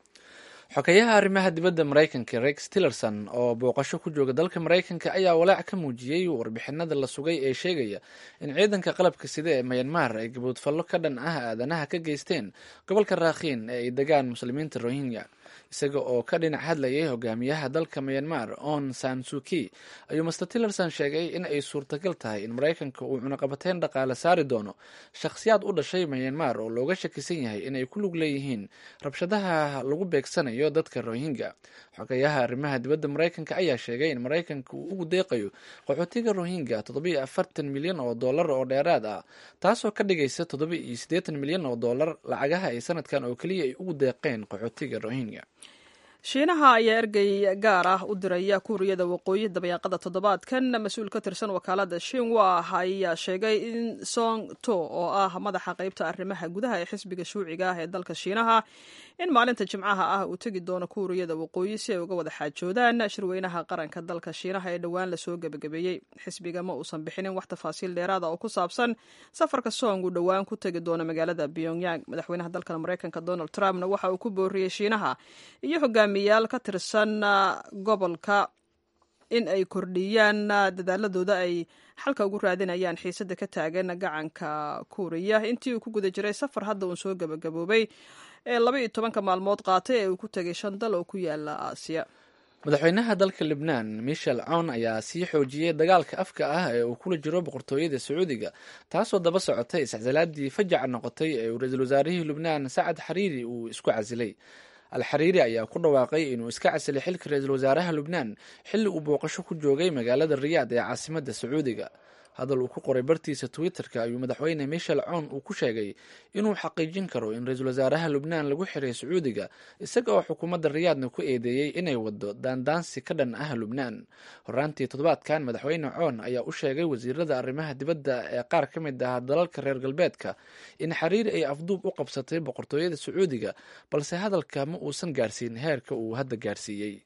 xogeyaha arrimaha dibadda maraykanka rex tillerson oo booqasho ku jooga dalka maraykanka ayaa walaac ka muujiyey warbixinada la sugay ee sheegaya in ciidanka qalabka sida ee mayanmar ay gaboodfallo ka dhan ah aadanaha ka geysteen gobolka raakhiin ee ay degaan muslimiinta rohingya isaga oo ka dhinac hadlayay hogaamiyaha dalka mayanmar on san suki ayuu master tillerson sheegay in ay suurtagal tahay in maraykanka uu cunaqabateyn dhaqaale saari doono shakhsiyaad u dhashay mayanmar oo looga shakisan yahay inay ku lug leeyihiin rabshadaha lagu beegsanayo dadka rohingya xogeyaha arrimaha dibadda maraykanka ayaa sheegay in maraykanka uu ugu deeqayo qaxootiga rohingya toddobiyo afartan milyan oo dollar oo dheeraad ah taasoo ka dhigaysa toddoba iyo siddeetan milyan oo dollar lacagaha ay sanadkan oo keliya ay ugu deeqeen qaxootiga rohingya shiinaha ayaa ergey gaar ah u diraya kuuriyada waqooyi dabayaaqada toddobaadkan mas-uul ka tirsan wakaalada shinwa ayaa sheegay in song to oo ah madaxa qeybta arrimaha gudaha ee xisbiga shuuciga ah ee dalka shiinaha in maalinta jimcaha ah uu tegi doono kuuriyada waqooyi si ay uga wada xaajoodaan shirweynaha qaranka dalka shiinaha ee dhowaan lasoo gebagabeeyey xisbiga ma uusan bixinin wax tafaasiil dheeraada oo ku saabsan safarka song uu dhowaan ku tegi doono magaalada pyongyang madaxweynaha dalka maraykanka donald trumpna waxa uu ku booriyey shiinaha iyo hogaamiyaal ka tirsan gobolka in ay kordhiyaan dadaaladooda ay xalka ugu raadinayaan xiisada ka taagan gacanka kuuriya intii uu ku guda jiray safar hadda uun soo gebagaboobay ee laba iyo tobanka maalmood qaatay ee uu ku tegay shan dal oo ku yaala aasiya madaxweynaha dalka libnaan michel cown ayaa sii xoojiyey dagaalka afka ah ee uu kula jiro boqortooyada sacuudiga taasoo daba socotay iscasilaadii fajaca noqotay ee uu ra-iisul wasaarihii lubnaan sacad xariiri uu isku casilay alxariiri ayaa ku dhawaaqay inuu iska casilay xilka ra-iisul wasaaraha lubnaan xilli uu booqasho ku joogay magaalada riyaad ee caasimadda sacuudiga hadal uu ku qoray bartiisa twitter-ka ayuu madaxweyne michel cown uu ku sheegay inuu xaqiijin karo in ra-iisul wasaaraha lubnaan lagu xiray sacuudiga isaga oo xukuumadda riyaadna ku eedeeyey inay wado daandaansi ka dhan ah lubnaan horaantii toddobaadkan madaxweyne cown ayaa u sheegay wasiirada arrimaha dibadda ee qaar ka mid ah dalalka reer galbeedka in xariiri ay afduub u qabsatay boqortooyada sacuudiga balse hadalka ma uusan gaarsiin heerka uu hadda gaarsiiyey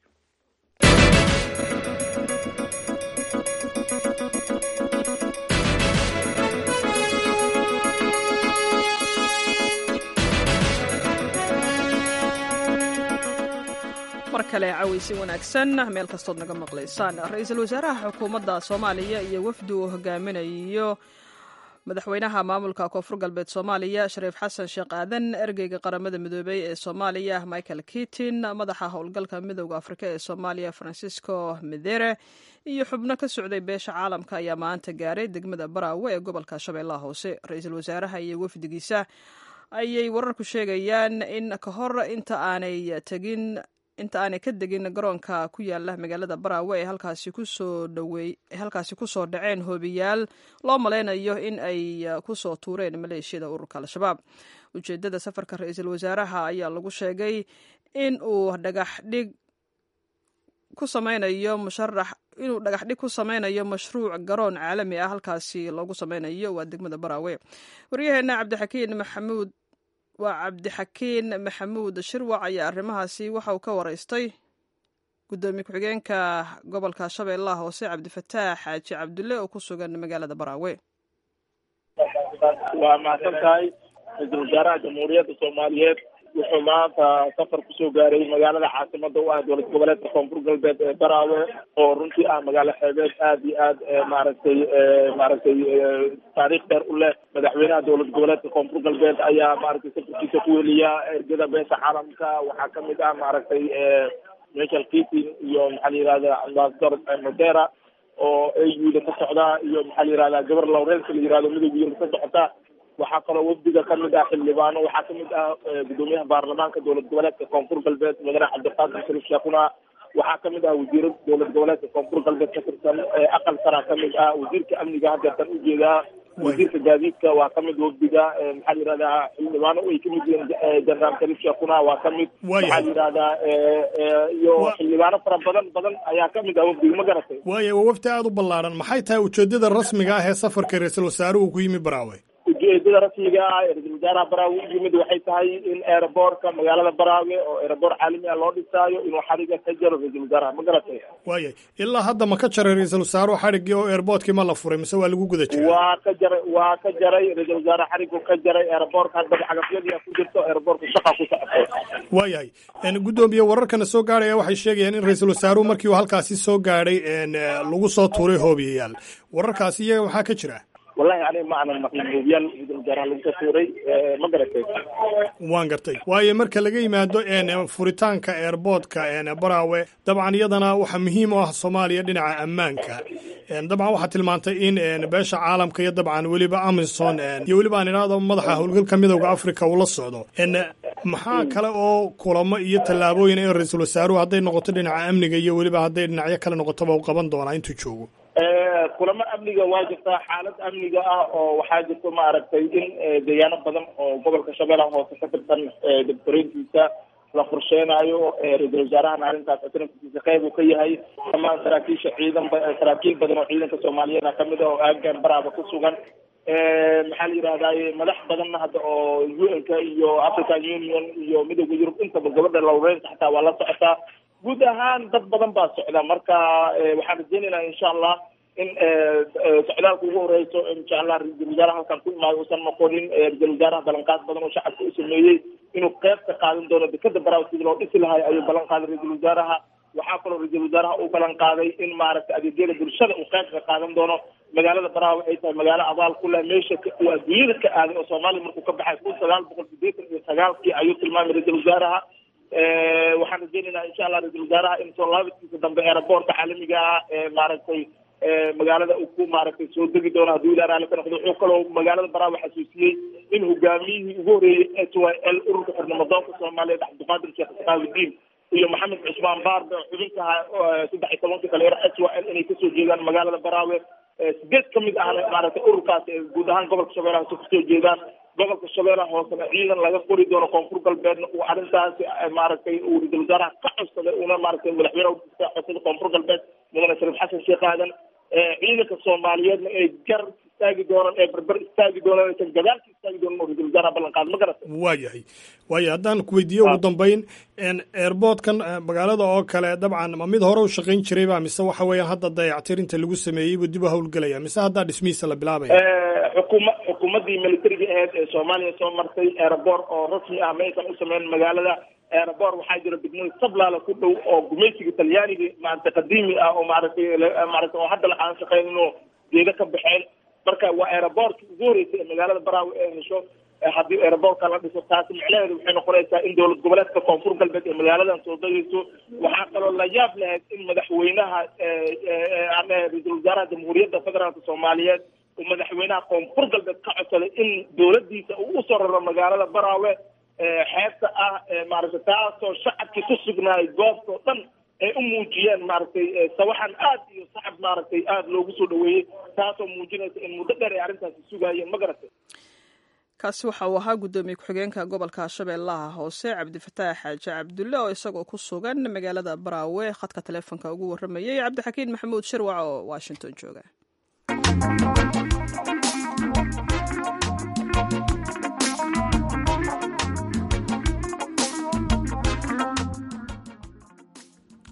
mar kale cawaysi wanaagsan meel kastood naga maqlaysaan ra-iisul wasaaraha xukuumadda soomaaliya iyo wafdi uu hogaaminayo madaxweynaha maamulka koonfur galbeed soomaaliya shariif xasan sheekh aadan ergeyga qaramada midoobey ee soomaaliya michael kitin madaxa howlgalka midooda afrika ee soomaaliya francisco medere iyo xubno ka socday beesha caalamka ayaa maanta gaaray degmada baraawe ee gobolka shabeellaha hoose ra-iisul wasaaraha iyo wafdigiisa ayay wararku sheegayaan in ka hor inta aanay tegin inta aanay ka degin garoonka ku yaala magaalada baraawe ee halkaasi kusoo dhawey halkaasi kusoo dhaceen hoobiyaal loo malaynayo in ay kusoo tuureen maleeshiyada ururka al-shabaab ujeedada safarka ra-iisul wasaaraha ayaa lagu sheegay in uu dhagax dhig ku sameynayo musharax inuu dhagax dhig ku sameynayo mashruuc garoon caalami ah halkaasi loogu sameynayo waa degmada baraawe waryaheena cabdixakiin maxamuud waa cabdixakiin maxamuud shirwac ayaa arrimahaasi waxa uu ka waraystay gudoomiye ku-xigeenka gobolka shabeellaha hoose cabdifataax xaaji cabdulle oo ku sugan magaalada baraawe waa mahadsan tahay ra-iisul wasaaraha jamhuuriyadda soomaaliyeed wuxuu maanta safar kusoo gaaray magaalada caasimada u ah dowlad goboleedka koonfur galbeed ee baraawe oo runtii ah magaalo xeebeed aad iyo aad maaragtay maaragtay taariikh dheer u leh. madaxweynaha dowlad goboleedka koonfur galbeed ayaa maaragtay safarkiisa ku weliya ergada beesha caalamka. waxaa kamid ah maaragtay michael keating iyo maxaa la yihahda ambassador modera oo a u da ka socda iyo maxaa la yihahda gabar lawrence la yihahdo midowga yurub ka socota. waxaa kaloo wafdiga kamid ah xildhibaano. waxaa kamid ah gudoomiyaha baarlamaanka dowlad goboleedka koonfur galbeed mudane cabdiqaasim sharif sheekuna. waxaa kamid ah wasiiro dowlad goboleedka koonfur galbeed ka tirsan aqal sara kamid ah wasiirka amniga haddeertan ujeedaa wasiirka gaadiidka waa kamid wafdiga. maxaa la yihahdaa xildhibaano ay kamid yihiin jenaraal sharif sheekuna waa kamid. maxaa la yihahdaa iyo xildhibaano fara badan badan ayaa kamid ah wafdiga ma garatay. waaya waa wafdi aada u ballaaran. maxay tahay ujeedada rasmiga ah ee safarka ra-iisul wasaaruhu uu ku yimi baraawe? ujeedada rasmiga ah ee ra-iisul wasaaraha baraawe u yimid waxay tahay in aeroboortka magaalada baraawe oo aeroboor caalami ah loo dhisaayo inuu xariga ka jaro ra-iisul wasaaraha ma garatay. waayay ilaa hadda ma ka jaray ra-iisul wasaaruhu xarigii oo airboortkii ma la furay mise waa lagu guda jiray? waa ka jaray waa ka jaray ra-iisul wasaare xarigu ka jaray aeroboortka hadda xagafyadii ku jirto aeroboortka shaqa ku socotay. waayahay gudoomiye wararkana soo gaaraya waxay sheegayaan in ra-iisul wasaaruhu markii uu halkaasi soo gaadhay lagu soo tuuray hoobiyayaal. wararkaasi iyaga waxaa ka jira? wallahi aniga ma aanan maqlin hoobiyaal ra-iisul wasaaraha lagu soo tuuray ma garatay. waan gartay. waayo marka laga yimaado furitaanka airboortka baraawe dabcan iyadana waxaa muhiim u ah soomaaliya dhinaca ammaanka. dabcan waxaa tilmaantay in beesha caalamka iyo dabcan weliba amison iyo weliba aan idhaahdo madaxa howlgalka midowda africa uu la socdo. maxaa kale oo kulamo iyo tallaabooyin in ra-iisul wasaaruhu hadday noqoto dhinaca amniga iyo weliba hadday dhinacyo kale noqotoba u qaban doonaa intuu joogo? kulamo amniga waa jirtaa. xaalad amniga ah oo waxaa jirta maaragtay in deegaano badan oo gobolka shabeellaha hoose ka tirsan degtoreyntiisa la qorsheenaayo. ra-iisul wasaarahana arrintaas atrankiisa qayb uu ka yahay. dhamaan saraakiisha ciidan saraakiil badan oo ciidanka soomaaliyeed kamid ah oo aagaan baraaba ku sugan. maxaa la yihahdaye madax badanna hadda oo u n ka iyo african union iyo midowda yurub intaba gabadha lawrence xataa waa la socotaa. guud ahaan dad badan baa socda. marka waxaan rajeynaynaa insha allah in socdaalka ugu horeyso insha allah ra-iisul wasaaraha halkan ku imaado uusan noqonin. ra-iisul wasaaraha ballanqaad badan oo shacabka u sameeyey inuu qeyb ka qaadan doono dekada baraawe sidii loo dhisi lahay ayuu ballan qaaday ra-iisul wasaaraha. waxaa kaloo ra-iisul wasaaraha uu ballan qaaday in maaragtay adeegyada bulshada uu qeyb ka qaadan doono. magaalada baraawe ay tahay magaalo abaal ku leh meesha uu adduunyada ka aaday oo soomaaliya markuu ka baxay kun sagaal boqol sideetan iyo sagaalkii ayuu tilmaamay ra-iisul wasaaraha. waxaan rajeynaynaa insha allah ra-iisul wasaaraha in soo laabadkiisa dambe aeroboortka caalamiga ah ee maaragtay magaalada uu ku maaragtay soo degi doono hadduu ilaa raali ka noqdo. wuxuu kaloo magaalada baraawe xasuusiyey in hogaamiyihii ugu horreeyey h y l ururka xirnimadoonka soomaaliyeed cabdiqaadir sheekh saqaawidiin iyo maxamed cusmaan baarbe oo xubinka ahaa saddex iyo tobankii dhalinyaro h y l inay kasoo jeedaan magaalada baraawe. sideed kamid ahna maaragtay ururkaas guud ahaan gobolka shabeellaha hoose kasoo jeedaan. gobolka shabeellaha hoosena ciidan laga qori doono koonfur galbeedna uu arrintaasi maaragtay uu ra-iisul wasaaraha ka codsaday una maaragtay madaxweynaha codsada koonfur galbeed mudane sharif xasan sheekh aadan. ciidanka soomaaliyeedna ay gar istaagi doonaan ee berber istaagi doonaan aysan gadaalka istaagi doonan oo ra-iisul wasaaraha ballan qaada ma garata. waayahay waayo haddaan ku weydiiyo ugu dambeyn airboortkan magaalada oo kale dabcan ma mid hore u shaqayn jirayba mise waxa weeyaan hadda dayactirinta lagu sameeyey buu dib u howlgelaya mise haddaa dhismihiisa la bilaabaya? xukuma xukuumaddii militariga aheyd ee soomaaliya soo martay aeroboor oo rasmi ah ma aysan u sameyn magaalada. aeroboor waxaa jira degmooyin sablaala ku dhow oo gumaysiga talyaaniga maaragtay qadiimi ah oo maaragtay maaragtay oo hadda la aan shaqeynin oo geeda ka baxeen. marka waa aeroboortka ugu horeysay ee magaalada baraawe ee hesho. haddii aeroboortka la dhiso taasi micnaheedu waxay noqonaysaa in dowlad goboleedka koonfur galbeed ee magaaladan soo degeyso. waxaa kaloo la yaab lahayd in madaxweynaha ra-iisul wasaaraha jamhuuriyadda federaalka soomaaliyeed uu madaxweynaha koonfur galbeed ka codsaday in dowladdiisa uu usoo raro magaalada baraawe xeebta ah maaragtay taasoo shacabkii ku sugnaayay goobta oo dhan ay u muujiyeen maaragtay sawaxan aad iyo sacab maaragtay aada loogu soo dhaweeyey taasoo muujinaysa in muddo dheer ay arrintaasi sugaayeen ma garatay. kaasi waxa uu ahaa guddoomiye ku-xigeenka gobolka shabeellaha hoose cabdifataax xaaji cabdulle oo isagoo ku sugan magaalada baraawe khadka taleefonka ugu warramayay cabdixakiin maxamuud shirwac oo washington jooga.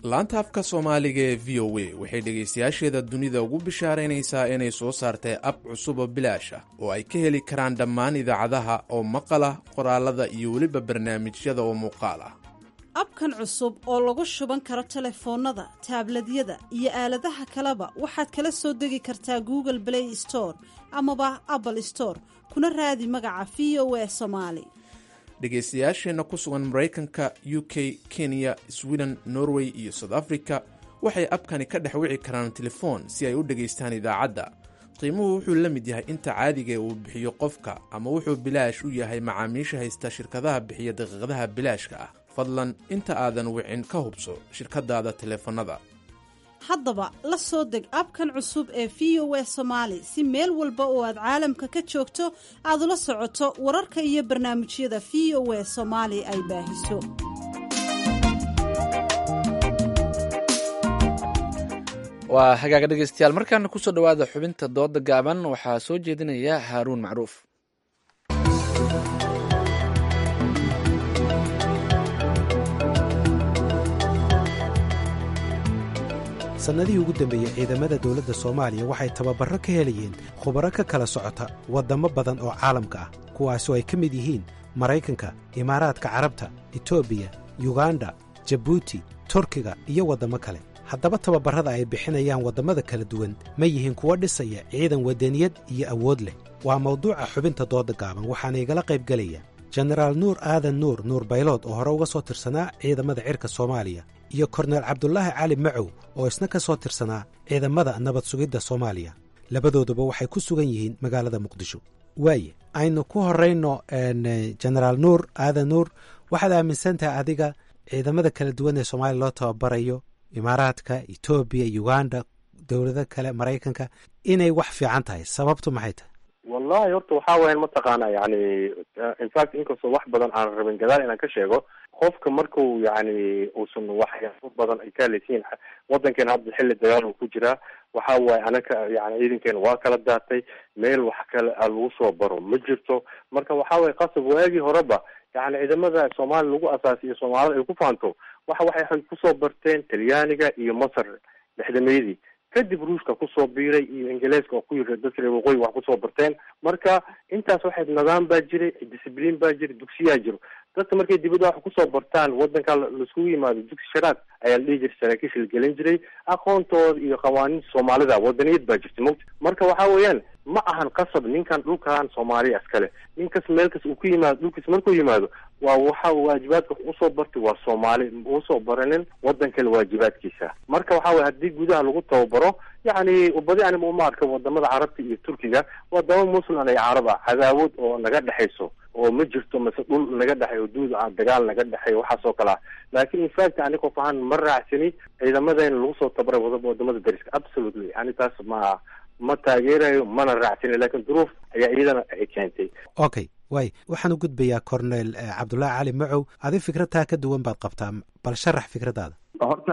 laanta afka soomaaliga ee v o a waxay dhegaystayaasheeda dunida ugu bishaaraynaysaa inay soo saartay ab cusub oo bilaash ah oo ay ka heli karaan dhammaan idaacadaha oo maqala qoraalada iyo weliba barnaamijyada oo muuqaal ah. abkan cusub oo lagu shuban karo telefoonnada taabladyada iyo aaladaha kaleba waxaad kala soo degi kartaa google play store amaba apple store kuna raadi magaca v o a somaali. dhegaystayaasheenna ku sugan maraykanka, u k, kenya, sweden, norway iyo south africa waxay abkani ka dhex wici karaan telefoon si ay u dhegaystaan idaacadda. qiimuhu wuxuu la mid yahay inta caadiga uu bixiyo qofka ama wuxuu bilaash u yahay macaamiisha haysta shirkadaha bixiya daqiiqadaha bilaashka ah. fadlan inta aadan wicin ka hubso shirkadaada teleefanada. haddaba la soo deg abkan cusub ee v o a somaali si meel walba oo aad caalamka ka joogto aad ula socoto wararka iyo barnaamijyada v o a somaali ay baahiso. waa hagaaga dhegaystayaal, markaana kusoo dhowaada xubinta dooda gaaban. waxaa soo jeedinaya haaruun macruuf. sannadihii ugu dambeeyey ciidamada dawladda soomaaliya waxay tababarro ka helayeen khubaro ka kala socota waddamo badan oo caalamka ah, kuwaasoo ay ka mid yihiin maraykanka, imaaraadka carabta, etoobiya, yuganda, jabuuti, turkiga iyo waddamo kale. haddaba tababarrada ay bixinayaan waddamada kala duwan ma yihiin kuwo dhisaya ciidan waddaniyad iyo awood leh? waa mawduuca xubinta dooda gaaban, waxaana igala qaybgelaya jenaraal nuur aadan nuur nuur baylood oo hore uga soo tirsanaa ciidamada cirka soomaaliya iyo korneel cabdulaahi cali macow oo isna ka soo tirsanaa ciidamada nabad sugidda soomaaliya. labadooduba waxay ku sugan yihiin magaalada muqdisho. waaye aynu ku horrayno jenaraal nuur aadan nuur, waxaad aaminsan tahay adiga ciidamada kala duwan ee soomaaliya loo tababarayo imaaraadka, etoobiya, uganda, dowlado kale, maraykanka, inay wax fiican tahay. sababtu maxay tahay? wallahi horta waxaa weyan mataqaana yani infact inkastoo wax badan aan rabin gadaal inaan ka sheego, qofka markuu yani uusan waxyaabo badan ay ka heleysiin wadankeena hadda xilli dagaal uu ku jiraa, waxa waaye anaka yani ciidankeena waa kala daatay, meel wax kale lagu soo baro ma jirto. marka waxa waye qasab waagii horeba yani ciidamada soomaaliya lagu asaasiyo soomaalida ay ku faanto waxa waxay kusoo barteen talyaaniga iyo masar lixdameydii, kadib ruushka kusoo biiray iyo ingiliiska oo ku yiri dadka reer waqooyi wax kusoo barteen. marka intaas waxay nidaam baa jiray, discipline baa jiray, dugsiyaa jiro. dadka markay dibadda wax kusoo bartaan wadanka laisugu yimaado dugsi sharaad ayaa la dhihi jiray, saraakiisha la gelin jiray, aqoontooda iyo qawaaniinta soomaalida wadaniyad baa jirta mogta. marka waxa weeyaan ma ahan qasab ninkan dhulkan soomaaliya iskale, ninkas meelkas uu ku yimaado dhulkiis markuu yimaado waa waxa waajibaadka usoo bartay waa soomaali, usoo baranin wadan kale waajibaadkiisa. marka waxa weye haddii gudaha lagu tababaro yani badi anima uma arka wadamada carabta iyo turkiga, wadamo muslim ay carab ah, cadaawad oo naga dhexayso oo ma jirto, mase dhul naga dhexay oo duud ah dagaal naga dhexay waxaas oo kale ah. laakiin infact ani qof ahaan ma raacsani ciidamadeena lagu soo tabaray wadamada dariska, absolutely ani taas ma ma taageerayo mana raacsani, laakiin duruuf ayaa iyadana ay keentay. okay waay waxaan u gudbayaa corneel cabdullaahi cali macow, adi fikradtaa ka duwan baad qabtaa, bal sharax fikradaada. horta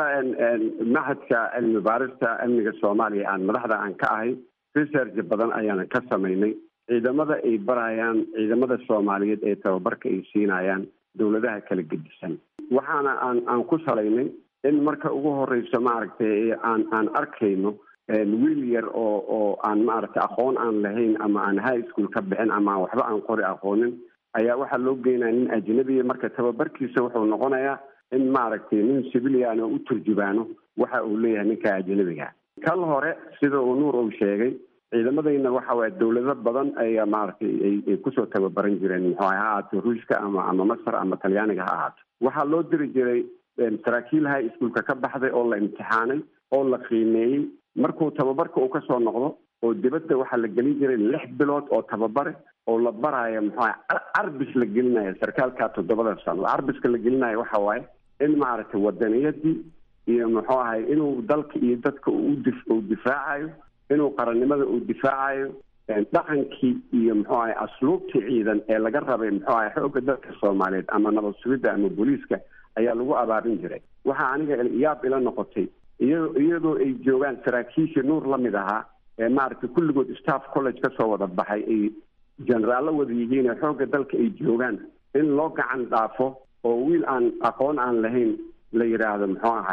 mahadka cilmi baarista amniga soomaaliya aan madaxda aan ka ahay, research badan ayaana ka samaynay. ciidamada ay barayaan ciidamada soomaaliyeed ee tababarka ay siinayaan dowladaha kala gedisan, waxaana aan aan ku salaynay in marka ugu horeyso maaragtay aan aan arkayno wiil yar oo oo aan maaragtay aqoon aan lahayn ama aan high school ka bixin ama waxba aan qori aqoonin ayaa waxaa loo geynaya nin ajnabiya. marka tababarkiisa wuxuu noqonayaa in maaragtay nin civilian oo u turjubaano waxa uu leeyahay ninka ajnabiga. kal hore sida uu nuur uu sheegay, ciidamadayna waxa waye dowlado badan ayaa maaragtay ay kusoo tababaran jireen, muxuu ha ahaato ruushka ama ama masar ama talyaaniga ha ahaato. waxaa loo diri jiray saraakiil high schoolka ka baxday oo la imtixaanay oo la qiimeeyey. markuu tababarka uu kasoo noqdo oo dibadda waxaa la gelin jiray lix bilood oo tababare oo la baraayo muxuu carbis la gelinayo sarkaalka toddobada sano. carbiska la gelinayo waxa waaye in maaragtay wadaniyadii iyo muxuu ahay inuu dalka iyo dadka uu difaacayo, inuu qarannimada uu difaacayo, dhaqankii iyo muxuu ahay asluubtii ciidan ee laga rabay muxuu ahay xoogga dalka soomaaliyeed ama nabad sugidda ama booliiska ayaa lagu abaarin jiray. waxaa aniga yaab ila noqotay iyadoo iyadoo ay joogaan saraakiisha nuur la mid ahaa ee maaragtay kulligood staff college ka soo wada baxay, ay generaallo wada yihiin ee xoogga dalka ay joogaan, in loo gacan dhaafo oo wiil aan aqoon aan lahayn la yidhaahdo muxuu ahay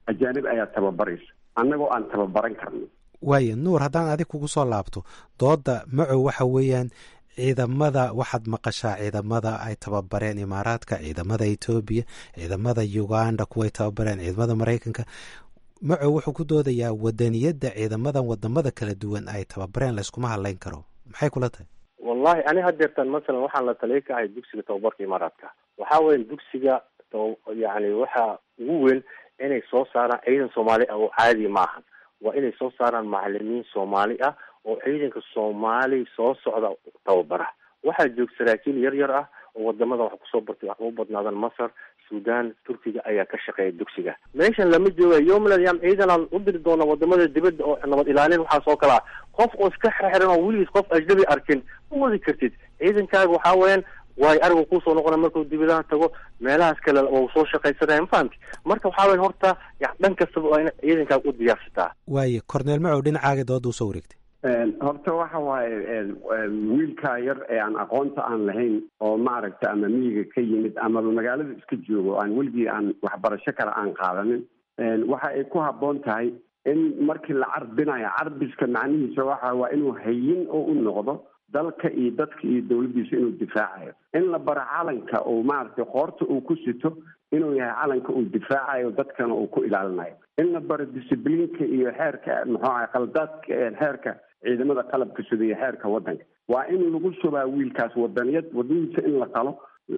ajaanib ayaa tababaraysa annagoo aan tababaran karno. waaya nuur, haddaan adig kugu soo laabto dooda macow waxa weeyaan ciidamada waxaad maqashaa ciidamada ay tababareen imaaraadka, ciidamada etoobiya, ciidamada uganda kuway tababareen, ciidamada maraykanka. macow wuxuu ku doodayaa wadaniyadda ciidamadan wadamada kala duwan ay tababareen layskuma hadlayn karo. maxay kula tahay? wallahi ani hadeertan masalan waxaan la taliya ka ahay dugsiga tababarka imaaraadka. waxaa weya dugsiga yani waxa ugu weyn inay soo saaraan ciidan soomaali ah oo caadi maahan, waa inay soo saaraan macalimiin soomaali ah oo ciidanka soomaali soo socda tababara. waxaa joog saraakiil yar yar ah oo wadamada wax kusoo bartay wax ugu badnaadan masar, sudan, turkiga ayaa ka shaqeeya dugsiga. meeshan lama jooga yomlayam ciidan aan u diri doona wadamada dibadda oo nabad ilaalin waxaas oo kale ah. qof oo iska xirxiran oo weligiis qof ajnabi arkin ma wadi kartid. ciidankaaga waxaa weeyaan waayo ariga kusoo noqona markuu dibadaha tago meelahaas kale oo soo shaqaysanaya, ma fahamti? marka waxaa weya horta ya dhan kastaba waa in ciidankaaga u diyaarsataa. waaye corneel macow dhinacaaga dooda usoo wareegtay. horta waxa waaye wiilkaa yar ee aan aqoonta aan lahayn oo maaragta ama miyiga ka yimid amaba magaalada iska joogo aan weligii aan waxbarasho kale aan qaadanin, waxa ay ku habboon tahay in markii la carbinayo carbiska macnihiisa waxa waa inuu hayin oo u noqdo dalka iyo dadka iyo dawladdiisa inuu difaacayo. in la baro calanka oo maaragtay qoorta uu ku sito inuu yahay calanka uu difaacayo dadkana uu ku ilaalinayo. in la baro discibliinka iyo xeerka muxuu ahay qaldaadka xeerka ciidamada qalabka sida iyo xeerka wadanka. waa in lagu subaa wiilkaas wadaniyad, wadadiisa in la qalo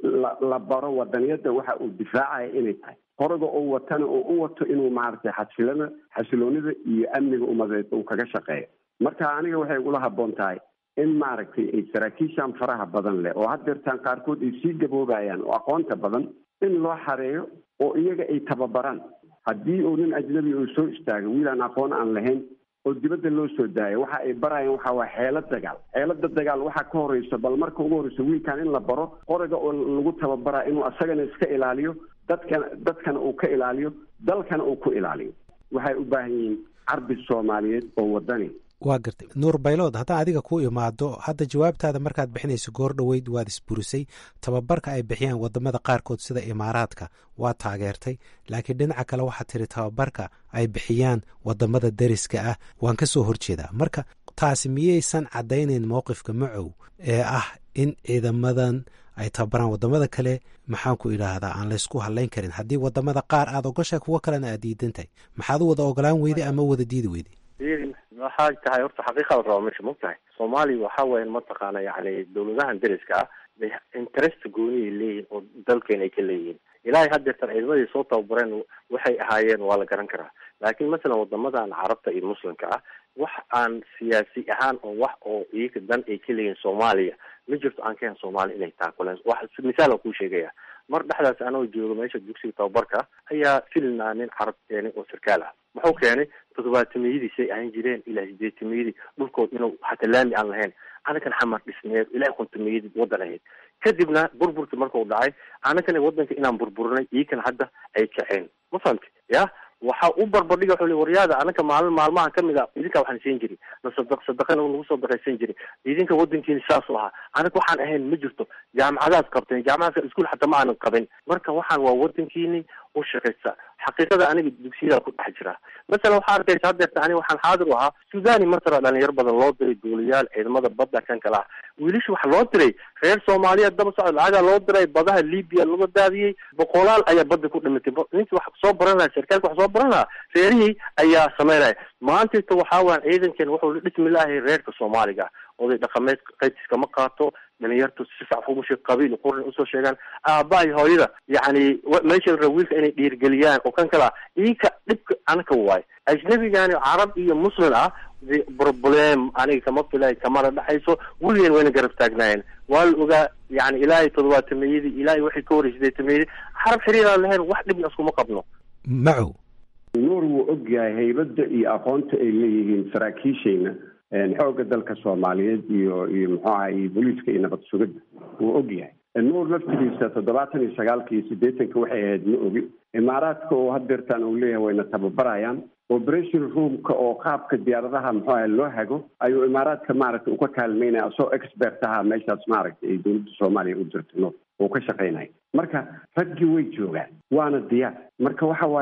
la baro wadaniyadda waxa uu difaacayo inay tahay. qoroga uu watana oo u wato inuu maaragtay xasilada xasiloonida iyo amniga umadeed uu kaga shaqeeyo. marka aniga waxay ugula habboon tahay in maaragtay ay saraakiishan faraha badan leh oo haddeertaan qaarkood ay sii gaboobayaan oo aqoonta badan in loo xareeyo oo iyaga ay tababaraan. haddii uu nin ajnabi uu soo istaago wiil aan aqoon aan lahayn oo dibadda loo soo daayo, waxa ay barayaan waxa waa xeelad dagaal. xeelada dagaal waxaa ka horeysa bal marka ugu horeysa wiilkan in la baro qoriga oo lagu tababaraa inuu asagana iska ilaaliyo, dadkana dadkana uu ka ilaaliyo, dalkana uu ku ilaaliyo. waxay u baahan yihiin carbi soomaaliyeed oo wadani. waa gartay nuur baylood, haddaan adiga ku imaado hadda jawaabtaada markaad bixinayso goor dhoweyd waad isburisay. tababarka ay bixiyaan wadamada qaarkood sida imaaraadka waa taageertay, laakiin dhinaca kale waxaad tiri tababarka ay bixiyaan wadamada dariska ah waan ka soo horjeedaa. marka taasi miyaysan caddaynayn mowqifka macow ee ah in ciidamadan ay tababaraan wadamada kale maxaan ku idhaahdaa aan laysku hadlayn karin? haddii wadamada qaar aada ogoshay kuwo kalena aad diidan tahay, maxaad u wada ogolaan weyday ama wada diidi weyday? waxaa tahay horta xaqiiqa la raba meesha mogtahay. soomaaliya waxa weyan mataqaana yani dawladahan dariska ah bay interest gooniay leeyihin oo dalkeena ay ka leeyihiin. ilaahay hadeertan ciidamadii soo tababareen waxay ahaayeen waa la garan karaa. laakiin masalan wadamadan carabta iyo muslimka ah wax aan siyaasi ahaan oo wax oo iyaga dan ay ka leeyihin soomaaliya ma jirto aan kahen soomaaliya inay taakuleen. wax misaal aan kuu sheegaya. mar dhexdaas anoo joogo meesha dugsiga tababarka ayaa filnaa nin carab keenay oo sarkaal ah. muxuu keenay todobaatamiyadiisay ahan jireen ilaa sideetamiyadii dhulkood inuu hata laami aan lahayn, anakan xamar dhisneed ilaa kontamiyadii wadan ahayd. kadibna burburki markuu dhacay anakana wadanka inaan burburinay iyakana hadda ay kaceen, ma fahamti ya. waxa u barbardhiga wuxuu li waryaada anaka maalin maalmaha kamid a idinka waxaan siin jiri nasadaq sadaqana nagu soo baqaysan jiri idinka wadankiina saas u ahaa. anaga waxaan ahayn ma jirto. jaamacadaas qabteen, jaamacadaas iskuul xataa ma aanan qabin. marka waxaan waa wadankiini u shaqaysa. xaqiiqada aniga dugsiyada ku dhex jira. masalan waxaa arkaysa hadeerta ani waxaan xaadir u ahaa sudani masra dhalinyaro badan loo diray duuliyaal ciidamada badda kan kale ah. wiilasha waxa loo diray reer soomaaliyeed daba socod lacagaa loo diray badaha libiya laga daadiyey boqolaal ayaa badda ku dhimatay. ninkii wax soo baran lahaa sarkaalka wax soo baran lahaa reerihii ayaa sameynaya. maantayta waxaa waan ciidankan wuxuu dhismi lahay reerka soomaaliga. oday dhaqameed qaytiska ma qaato, dhalinyartu si sax umusha qabiil qurin usoo sheegaan aabaha iyo hooyada yani meesha la wiilka inay dhiirgeliyaan oo kan kale ah iyaka dhibka anaka waay. ajnabigani carab iyo muslim ah problem aniga kama filay kamana dhexayso weligeen wayna garab taagnaayeen. waa la ogaa yani ilaahay todobaatamiyadii ilaahay waxay ka horey sideetamiyadii xarab xiriiraan lahayn wax dhibna iskuma qabno. macow nuur wuu ogyahay haybadda iyo aqoonta ay leeyihiin saraakiishayna xoogga dalka soomaaliyeed iyo iyo muxuu ahay iyo booliiska iyo nabad sugidda wuu ogyahay. nuur laftigiisa toddobaatan iyo sagaalka iyo siddeetanka waxay ahayd ma ogi. imaaraadka oo hadeertaan uu leeyahay wayna tababarayaan. operation roomka oo qaabka diyaaradaha muxuu ahay loo hago ayuu imaaraadka maaragtay uka kaalmeynaya asoo expert aha meeshaas maaragtay ay dawladda soomaaliya u jirto no uu ka shaqeynaya. marka raggii way joogaan waana diyaar. marka waxa waaye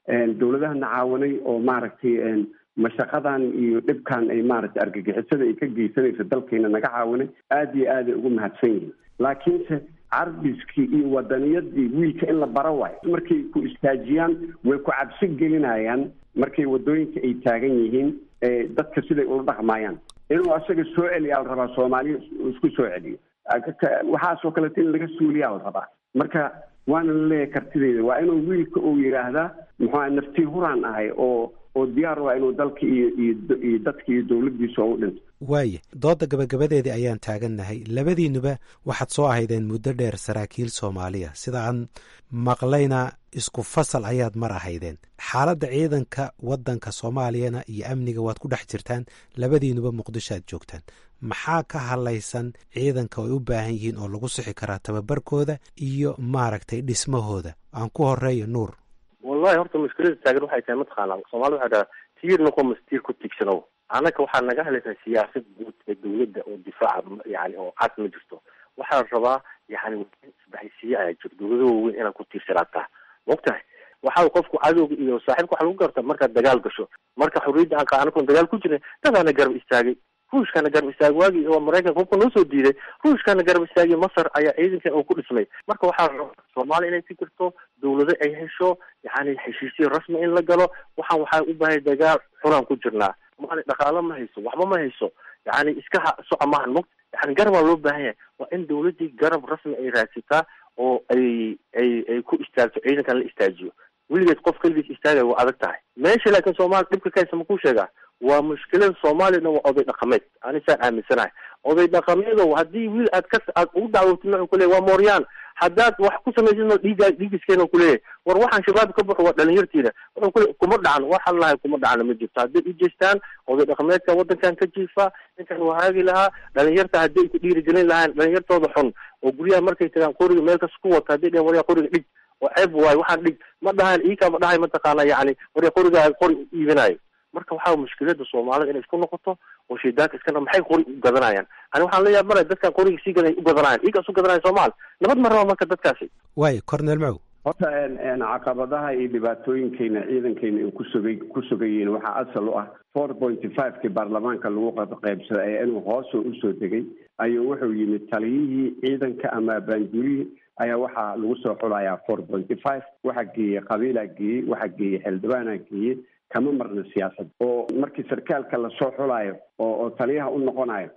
dowladahana caawanay oo maaragtay mashaqadan iyo dhibkan ay maaragtay argagixisada ay ka geysanayso dalkeena naga caawanay aada iyo aaday ugu mahadsan yihiin laakiinse carbiskii iyo wadaniyadii wiilka in la bara waayo markay ku istaajiyaan way ku cabsi gelinayaan markay wadooyinka ay taagan yihiin dadka siday ula dhaqmaayaan inuu asaga soo celiyaa la rabaa soomaaliya isku soo celiyo waxaasoo kaleeto in laga suuliyaa la rabaa marka waana la leeyahay kartideyda waa inuu wiilka uu yidhaahdaa muxua naftii huraan ahay oo oo diyaar waa inuu dalka iyo iyo dadka iyo dowladdiisa oo u dhinto waaye dooda gabagabadeedii ayaan taagannahay labadiinuba waxaad soo ahaydeen muddo dheer saraakiil soomaaliya sida aan maqlayna isku fasal ayaad mar ahaydeen xaaladda ciidanka waddanka soomaaliyana iyo amniga waad ku dhex jirtaan labadiinuba muqdisho aad joogtaan maxaa ka hadlaysan ciidanka ay u baahan yihiin oo lagu sixi karaa tababarkooda iyo maaragtay dhismahooda aan ku horeeyo nuur wallahi horta mushkilada taagan waxay tahay mataqaanaa soomaalida waxay dhahaa tiir noqo mastiir ku tiigsanow annaka waxaa naga hadlaysaa siyaasad guud ee dawladda oo difaaca yani oo cas ma jirto waxaa la rabaa yani isbahaysiye ayaa jiro dawlado waaweyn inaad ku tiirsanaataa maogtahay waxaa qofku cadowga iyo saaxiibka waxa lagu garta markaad dagaal gasho marka xurriyadda aan qaanakoon dagaal ku jirin dadaana garab istaagay ruushkana garab istaagay waagii oo maraykanka hubka noo soo diiday ruushkana garab istaagay masar ayaa ciidankan oo ku dhismay marka waxaa la rabaa soomaaliya inay fikirto dawlado ay hesho yani heshiisyo rasmi in la galo waxaan waxaa u baahay dagaal xunaan ku jirnaa maali dhaqaalo ma hayso waxba ma hayso yani iska ha soco maahan mog yani garabaa loo baahan yahay waa in dawladdii garab rasmi ay raadsataa oo ay ay ay ku istaagto ciidankan la istaajiyo weligeed qof keligiis istaagaya waa adag tahay meesha laakiin soomaaliya dhibka ka haysa ma ku sheegaa waa mushkilada soomaaliyana waa oday dhaqameed anisaan aaminsanahay oday dhaqameedow haddii wiil aad ka aad ugu dacwootid wuxuu kuleeyahy waa mooryaan haddaad wax ku samaysidna dhiigaa dhiigiskeena kuleeyahay war waxaan shabaab ka baxo waa dhalinyartiina wuxuu kule kuma dhacan waxaan lahay kuma dhacana ma jirto hadday u jeestaan oday dhaqameedka waddankan ka jiifa ninkan waa haagi lahaa dhalinyarta haddii ay ku dhiirigelin lahaan dhalinyartooda xun oo guryaha markay tagaan qoriga meel kas ku wata hadday dhehen waryaa qoriga dhig oo ceeb waayo waxaan dhig ma dhahaan iikaa ma dhahay mataqaana yani waryaa qorigaa qori u iibinayo marka waxaa mushkilada soomaalida inay isku noqoto oo shaydaanka iskana maxay qori u gadanayaan ani waxaan la yaabana dadkan qoriga sii gaday u gadanayaan iigaas u gadanaya soomaali nabad ma raba marka dadkaasi waayo cornel macow horta caqabadaha iyo dhibaatooyinkayna ciidankayna ay kusugay ku sugayiin waxaa asal u ah four pointy five-kii baarlamaanka lagu qaybsaday ee inuu hoosoo usoo degay ayuu wuxuu yimid taliyihii ciidanka ama baanjurihii ayaa waxaa lagu soo xulayaa four pointy five waxaa geeyey qabiilaa geeyey waxaa geeyey xildhibaanaa geeyey kama marna siyaasad oo markii sarkaalka lasoo xulaayo oo oo taliyaha u noqonayo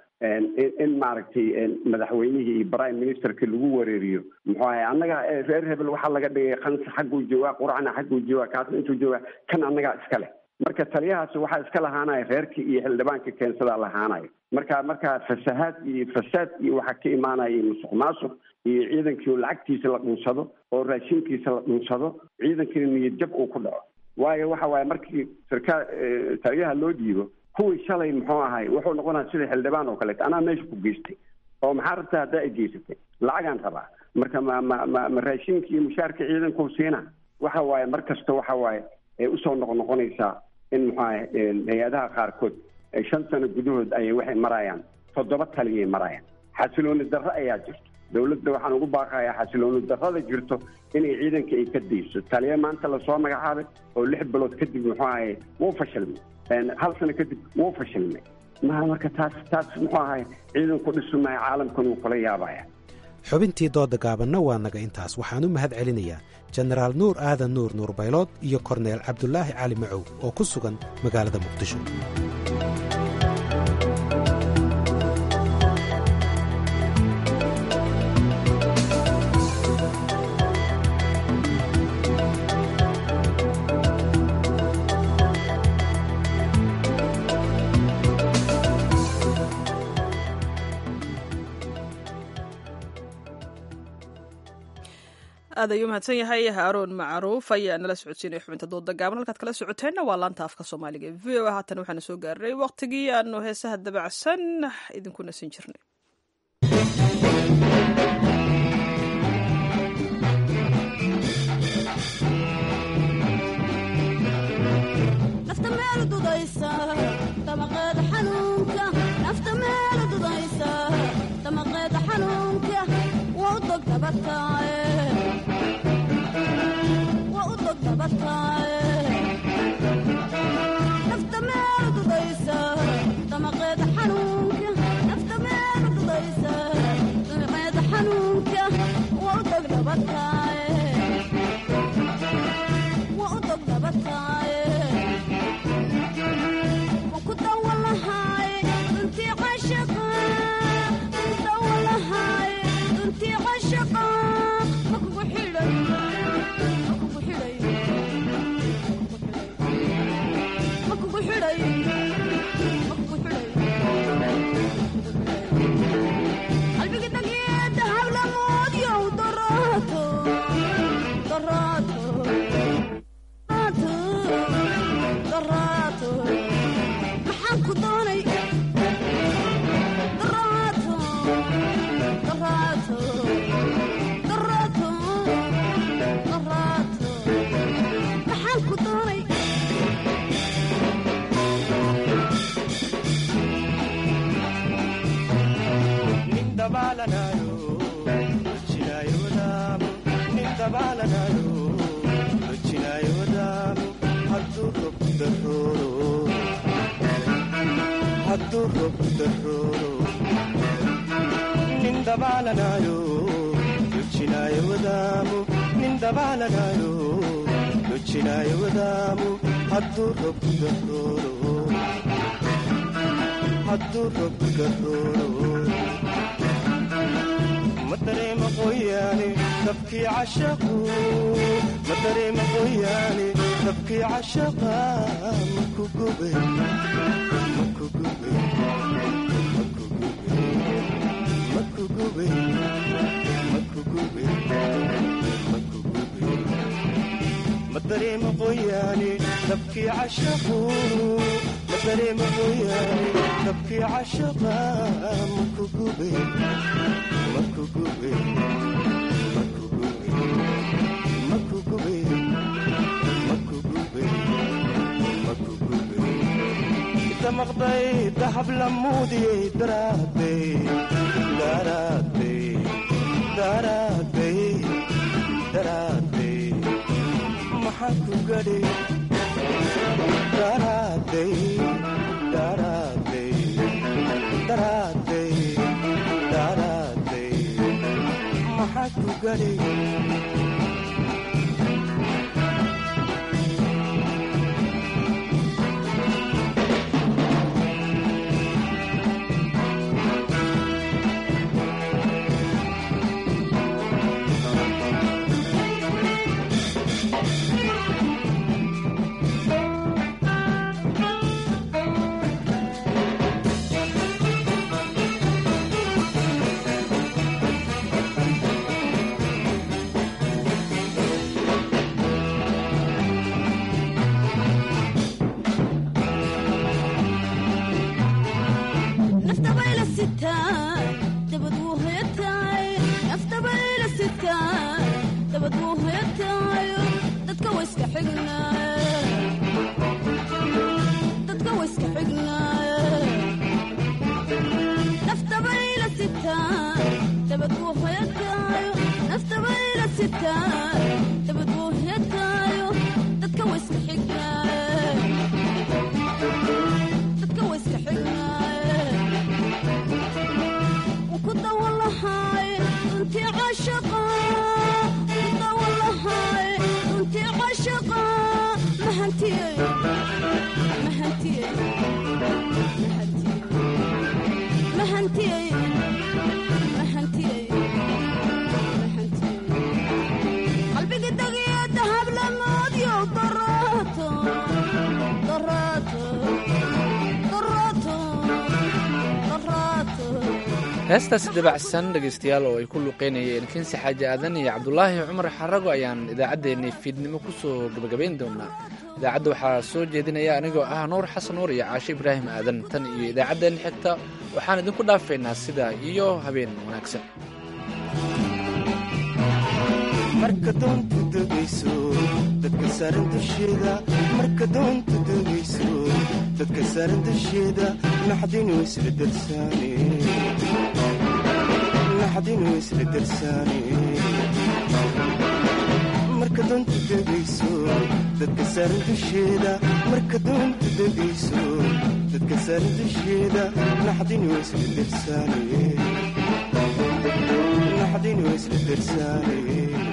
in maaragtay madaxweynihii iyo prime ministerkii lagu wareeriyo muxuu ahay annaga reer hebel waxaa laga dhigay kansa xagguu joogaa qurcana xagguu joogaa kaasna intuu joogaa kan annagaa iska leh marka taliyahaasi waxaa iska lahaanaya reerkii iyo xildhibaanka keensadaa lahaanayo marka markaa fasahaad iyo fasaad iyo waxaa ka imaanaya iyo musuq maasuq iyo ciidankii lacagtiisa la dhunsado oo raashinkiisa la dhunsado ciidankiina niyad jab uu ku dhaco waayo waxa waaye markii sarkaal taliyaha loo dhiibo kuwii shalay muxuu ahay wuxuu noqonaya sida xildhibaan oo kaleeto anaa meesha ku geystay oo maxaa rabtaa haddaa ay geysatay lacagaan rabaa marka ma ma ma ma raashinka iyo mushaarka ciidankuu siina waxa waaye mar kasta waxa waaye ay usoo noqnoqonaysaa in muxuu ahay hay-adaha qaarkood shan sano gudahood ayay waxay marayaan toddoba taliyay marayaan xasilooni darro ayaa jirto dawladda waxaan ugu baaqayaa xasilooni darrada jirto inay ciidanka ay ka dayso taliya maanta lasoo magacaabay oo lix bilood kadib muxuu ahay wuu fashilmay hal sano kadib wuu fashilmay maha marka taas taas muxuu ahay ciidanku dhisumaya caalamkan uu kula yaabaya xubintii dooda gaabanna waa naga intaas waxaan u mahad celinayaa jenaraal nuur aadan nuur nuur baylood iyo korneel cabdulaahi cali macow oo ku sugan magaalada muqdisho aad ayuu mahadsan yahay haaroon macruuf ayaa nala socodsiinaya xubinta dooda gaaban halkaad kala socoteenna waa laanta afka soomaaliga e v o a haatan waxaana soo gaarnay waqtigii aanu heesaha dabacsan idinku nasin jirnay Wa u dog dabatay roobku darooro nin dabaalanayo dojinaayo wadaamo nin dabaalanayo dojinaayo wadaamo hadduu roobku darooro hadduu roobku darooro ma dareema qoyaane dabkii cashaqu ma dareema qoyaane dabkii cashaqa maku gube maku gube maku gube maku gube maku gube maku gube ma dareema qoyaane dabkii cashaqu ma dareema qoyaane dabkii cashaqa maku gube maku gube maku gube maku gube maku gube maku gube damaqday dahab lamuudiyey daraadey daraadey daraadey daraadey maxaa ku gadhay daraadey daraadey daraadey daraadey maxaa ku gadhay heestaasi dabacsan dhegaystayaal oo ay ku luuqeynayeen kinsi xaaji aadan iyo cabdulaahi cumar xarago ayaan idaacaddeenii fiidnimo ku soo gebagabayn doonaa idaacadda waxaa soo jeedinaya anigoo ah nuur xasan nuur iyo caashe ibraahim aadan tan iyo idaacaddeenna xigta waxaan idinku dhaafaynaa sidaa iyo habeen wanaagsan marka doontu degayso dadka saaran dusheeda marka doontu degayso dadka saaran dusheeda naxdinu isla darsaane naxdinu isla darsaane marka doontu degayso dadka saaran dusheeda marka doontu degayso dadka saaran dusheeda naxdinu isla darsaane naxdinu isla darsaane